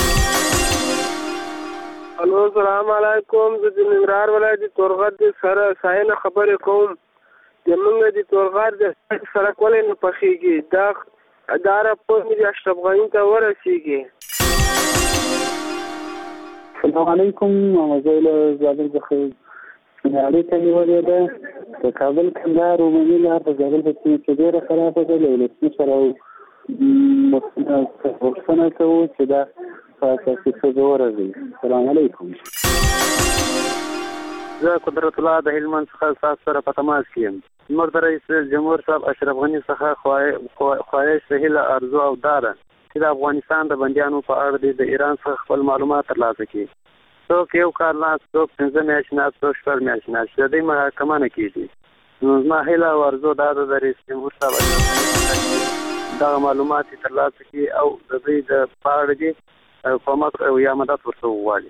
S12: الو السلام علیکم. زه د ننګرهار ولایت تورغر سره ساینه خبرې کوم. زمونږ د تورغر د سړک ولې نه پخېږي؟ دا دا راپور مې د اشرف غني ته ورسېږي.
S1: السلام علیکم. زه له زابل څخه اړیکه ته نیولې ده. د کابل کندهار عمومي لار په زابل په سیمه کې ډېره خرابه ده. له ولسمشر او غوښتنه کوو چې دا په اساسي توګه ورغوي. السلام علیکم.
S15: زه قدرت الله د هلمند څخه ستاسو سره په تماس کې یم. زموږ د رئیس جمهور صاحب اشرف غني څخه خواهش هیله ارزو او دا ده چې د افغانستان د بندیانو په اړه د ایران څخه خپل معلومات ترلاسه کړي. څوک یو کال نه، څوک پنځه میاشتې نه، څوک شپږ میاشتې نه، چې د دوی محاکمه نه کېږي. نو زما هیله او ارزو دا ده د رئیس جمهور صاحب دغه معلومات یې ترلاسه کړي او د دوی د په اړه دې کومک یا مدد ورته وغواړي.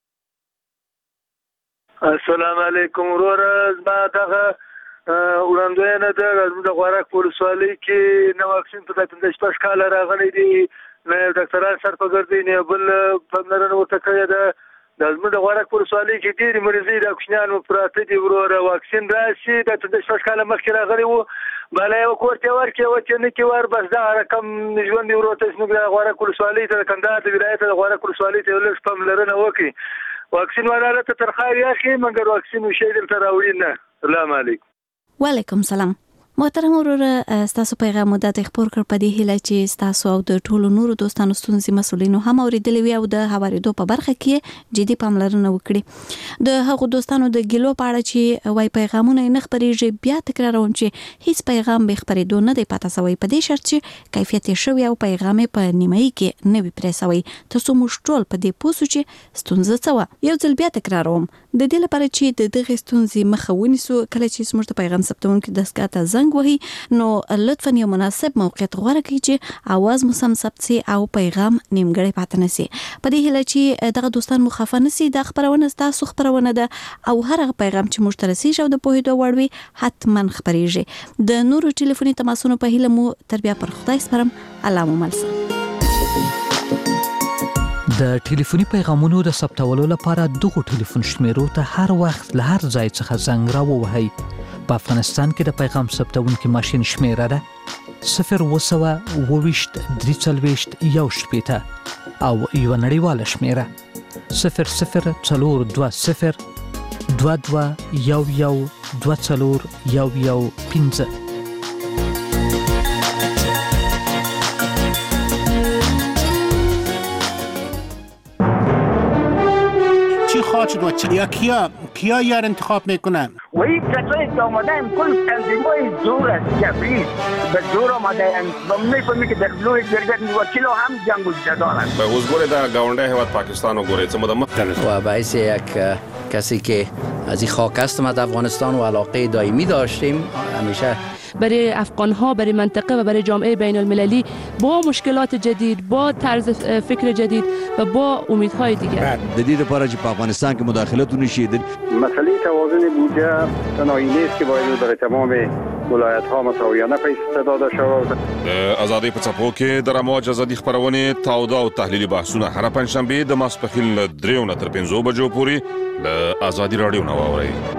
S16: السلام علیکم. وروره زما دغه وړاندوینه ده زموږ د غوړک په ولسوالۍ کې نه واکسین په پنځه شپږ کاله راغلی دی، نه یو ډاکټران سر په ګرځي، نه یو بل پاملرنه ورته کړې ده. د زموږ د غوړک په ولسوالۍ کې ډېرې مریضۍ د کوچنیان مو پراته دي. وروره واکسین راشي د پنځه شپږ کاله مخکې راغلی وو، بالا یې کور ته ورکړې وه چې نه کې ور بس دغه رقم ژوند یې ورور ته زموږ د غوړک ولسوالۍ ته د کندهار د ولایت د غوړک ولسوالۍ ته یو لږ پاملرنه وکړي. واکسین والا ته ترخار یاخي مګر واکسین وشي دلته راوړي نه. السلام علیکم.
S6: وعلیکم سلام. محترم وروره ستاسو پیغام مدت خبر کړ په دې هیله چې ستاسو او د ټولو نورو دوستانو ستونزې مسولینو هم اوریدلې وي او د هوارېدو په برخه کې جدي پاملرنه وکړي. د هغو دوستانو د ګیلو په اړه چې وای پیغامونه نه خبرېږي، بیا تکراروم چې هیڅ پیغام به خبرېدو نه دی پاتې سوی، په دې شرط چې کیفیت شوی او پیغام په نیمایي کې نه وي پرې سوی. تاسو موږ ټول په دې پوسو چې ستونزه څه و. یو ځل بیا تکراروم د دې لپاره چې د دغه ستونزې مخه ونیسو کله چې زموږ د پیغام ثبتونکو دستګاه ته زنګ وهي نو لطفا یو مناسب موقعیت غوره کړئ چې اواز مو سم ثبت سي او پیغام نیمګړی پاتې نشي. په دې هیله چې دغه دوستان مو خفه نشي د خبرونه تاسو خبرونه ده او هر هغه پیغام چې موږ ته رسیږي او د پوهېدو وړ وي حتما خبرېږي. د نورو ټلیفوني تماسونو په هیله مو تر بیا پر خدای سپارم. الله مو مل شه.
S2: د ټلیفوني پیغامونو د ثبتولو لپاره دغه ټلیفون شمیرو ته هر وخت له هر ځای څخه زنګ راووهئ. په افغانستان کې د پیغام ثبتونکي ماشین شمیره ده صفر اووه سوه اووه ویشت درې څلوېښت یو شپېته او یوه نړیواله شمیره صفر صفر څلور دوه صفر دوه دوه یو یو دوه څلور یو یو پنځه.
S4: خواهد شد و چ... یا کیا کیا یار انتخاب میکنن
S22: وی کسایی که آمدن کل تنظیمای زور است جبری به زور آمدن و میفهمی که در لوی گرگت وکیل هم جنگ و جدالن
S17: به حضور در گاونده هیواد پاکستان و گوره چه مدام
S19: و باعث یک کسی که از این خاک هستم از افغانستان و علاقه دائمی داشتیم همیشه
S20: برای افغان‌ها برای منطقه و برای جامعه بین المللی با مشکلات جدید با طرز فکر جدید و با امیدهای دیگر
S21: د دې لپاره چې په افغانستان کې مداخلت ونشي
S24: مسئله توازن بودجه تنهایی نیست که باید در تمام ولایت‌ها مساویانه پیش داده شود.
S17: آزادی په څپو کې د رموج ازادي خبرونه تاوده او تحلیلي بحثونه هر پنځشنبه د ماسپښین له دریو نه تر پنځو بجو پورې د آزادي رادیو نو اوري.